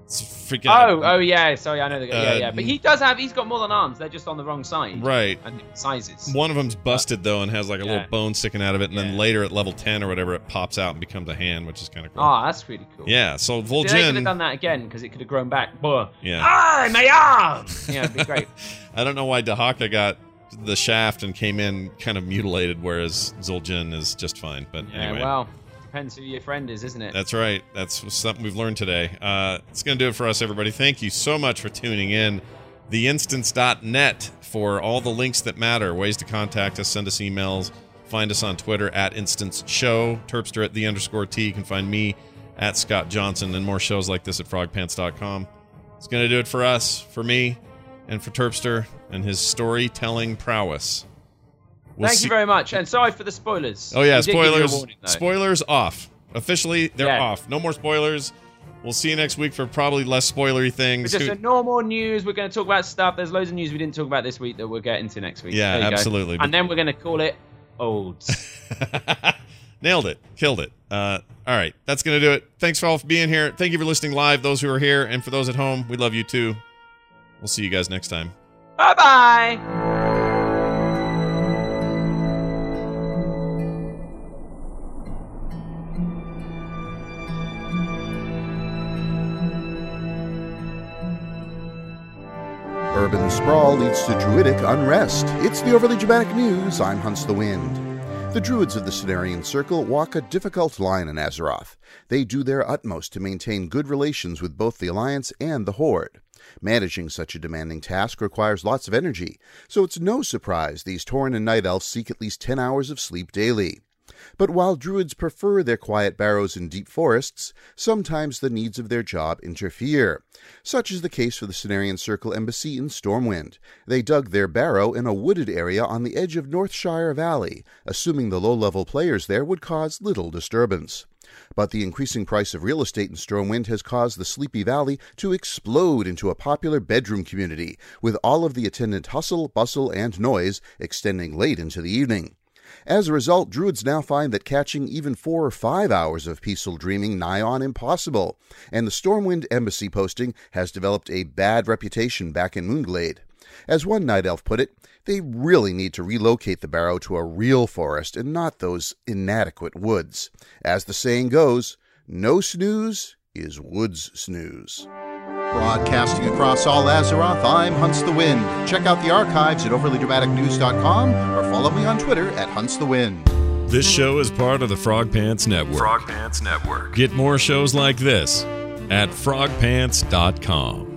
It's freaking. Oh, oh yeah. Sorry, I know the guy. Yeah, Uh, yeah. But he does have. He's got more than arms. They're just on the wrong side. Right. And sizes. One of them's busted though and has like a Yeah. little bone sticking out of it, and then Yeah. later at level ten or whatever, it pops out and becomes a hand, which is kind of cool. Oh, that's really cool. Yeah. So See, they could have Vol'jin. done that again because it could have grown back. But Yeah. ah, my arm. Yeah, it'd be great. I don't know why Dahaka got the shaft and came in kind of mutilated, whereas Zul'jin is just fine. But Yeah, anyway. well, depends who your friend is, isn't it? That's right. That's something we've learned today. Uh, it's going to do it for us, everybody. Thank you so much for tuning in. the instance dot net for all the links that matter, ways to contact us, send us emails, find us on Twitter at Instance Show, Terpster at the underscore T. You can find me at Scott Johnson, and more shows like this at frog pants dot com. It's going to do it for us, for me, and for Terpster and his storytelling prowess. We'll Thank see- you very much, and sorry for the spoilers. Oh yeah, We did give you a spoilers. warning, though. Spoilers off. Officially, they're Yeah. off. No more spoilers. We'll see you next week for probably less spoilery It's things. just Who- a normal news. We're going to talk about stuff. There's loads of news we didn't talk about this week that we'll get into next week. Yeah, There you go. absolutely. And then we're going to call it Olds. Nailed it. Killed it. Uh, all right, that's going to do it. Thanks for all for being here. Thank you for listening live, those who are here, and for those at home, we love you too. We'll see you guys next time. Bye bye. Urban sprawl leads to druidic unrest. It's the Overly Dramatic News. I'm Hunts the Wind. The druids of the Cenarian Circle walk a difficult line in Azeroth. They do their utmost to maintain good relations with both the Alliance and the Horde. Managing such a demanding task requires lots of energy, so it's no surprise these Tauren and Night Elves seek at least ten hours of sleep daily. But while druids prefer their quiet barrows in deep forests, sometimes the needs of their job interfere. Such is the case for the Cenarian Circle Embassy in Stormwind. They dug their barrow in a wooded area on the edge of Northshire Valley, assuming the low-level players there would cause little disturbance. But the increasing price of real estate in Stormwind has caused the Sleepy Valley to explode into a popular bedroom community, with all of the attendant hustle, bustle, and noise extending late into the evening. As a result, druids now find that catching even four or five hours of peaceful dreaming nigh on impossible, and the Stormwind Embassy posting has developed a bad reputation back in Moonglade. As one Night Elf put it, they really need to relocate the barrow to a real forest and not those inadequate woods. As the saying goes, no snooze is woods snooze. Broadcasting across all Azeroth, I'm Hunts the Wind. Check out the archives at overly dramatic news dot com or follow me on Twitter at Hunts the Wind. This show is part of the Frog Pants Network. Frog Pants Network. Get more shows like this at frog pants dot com.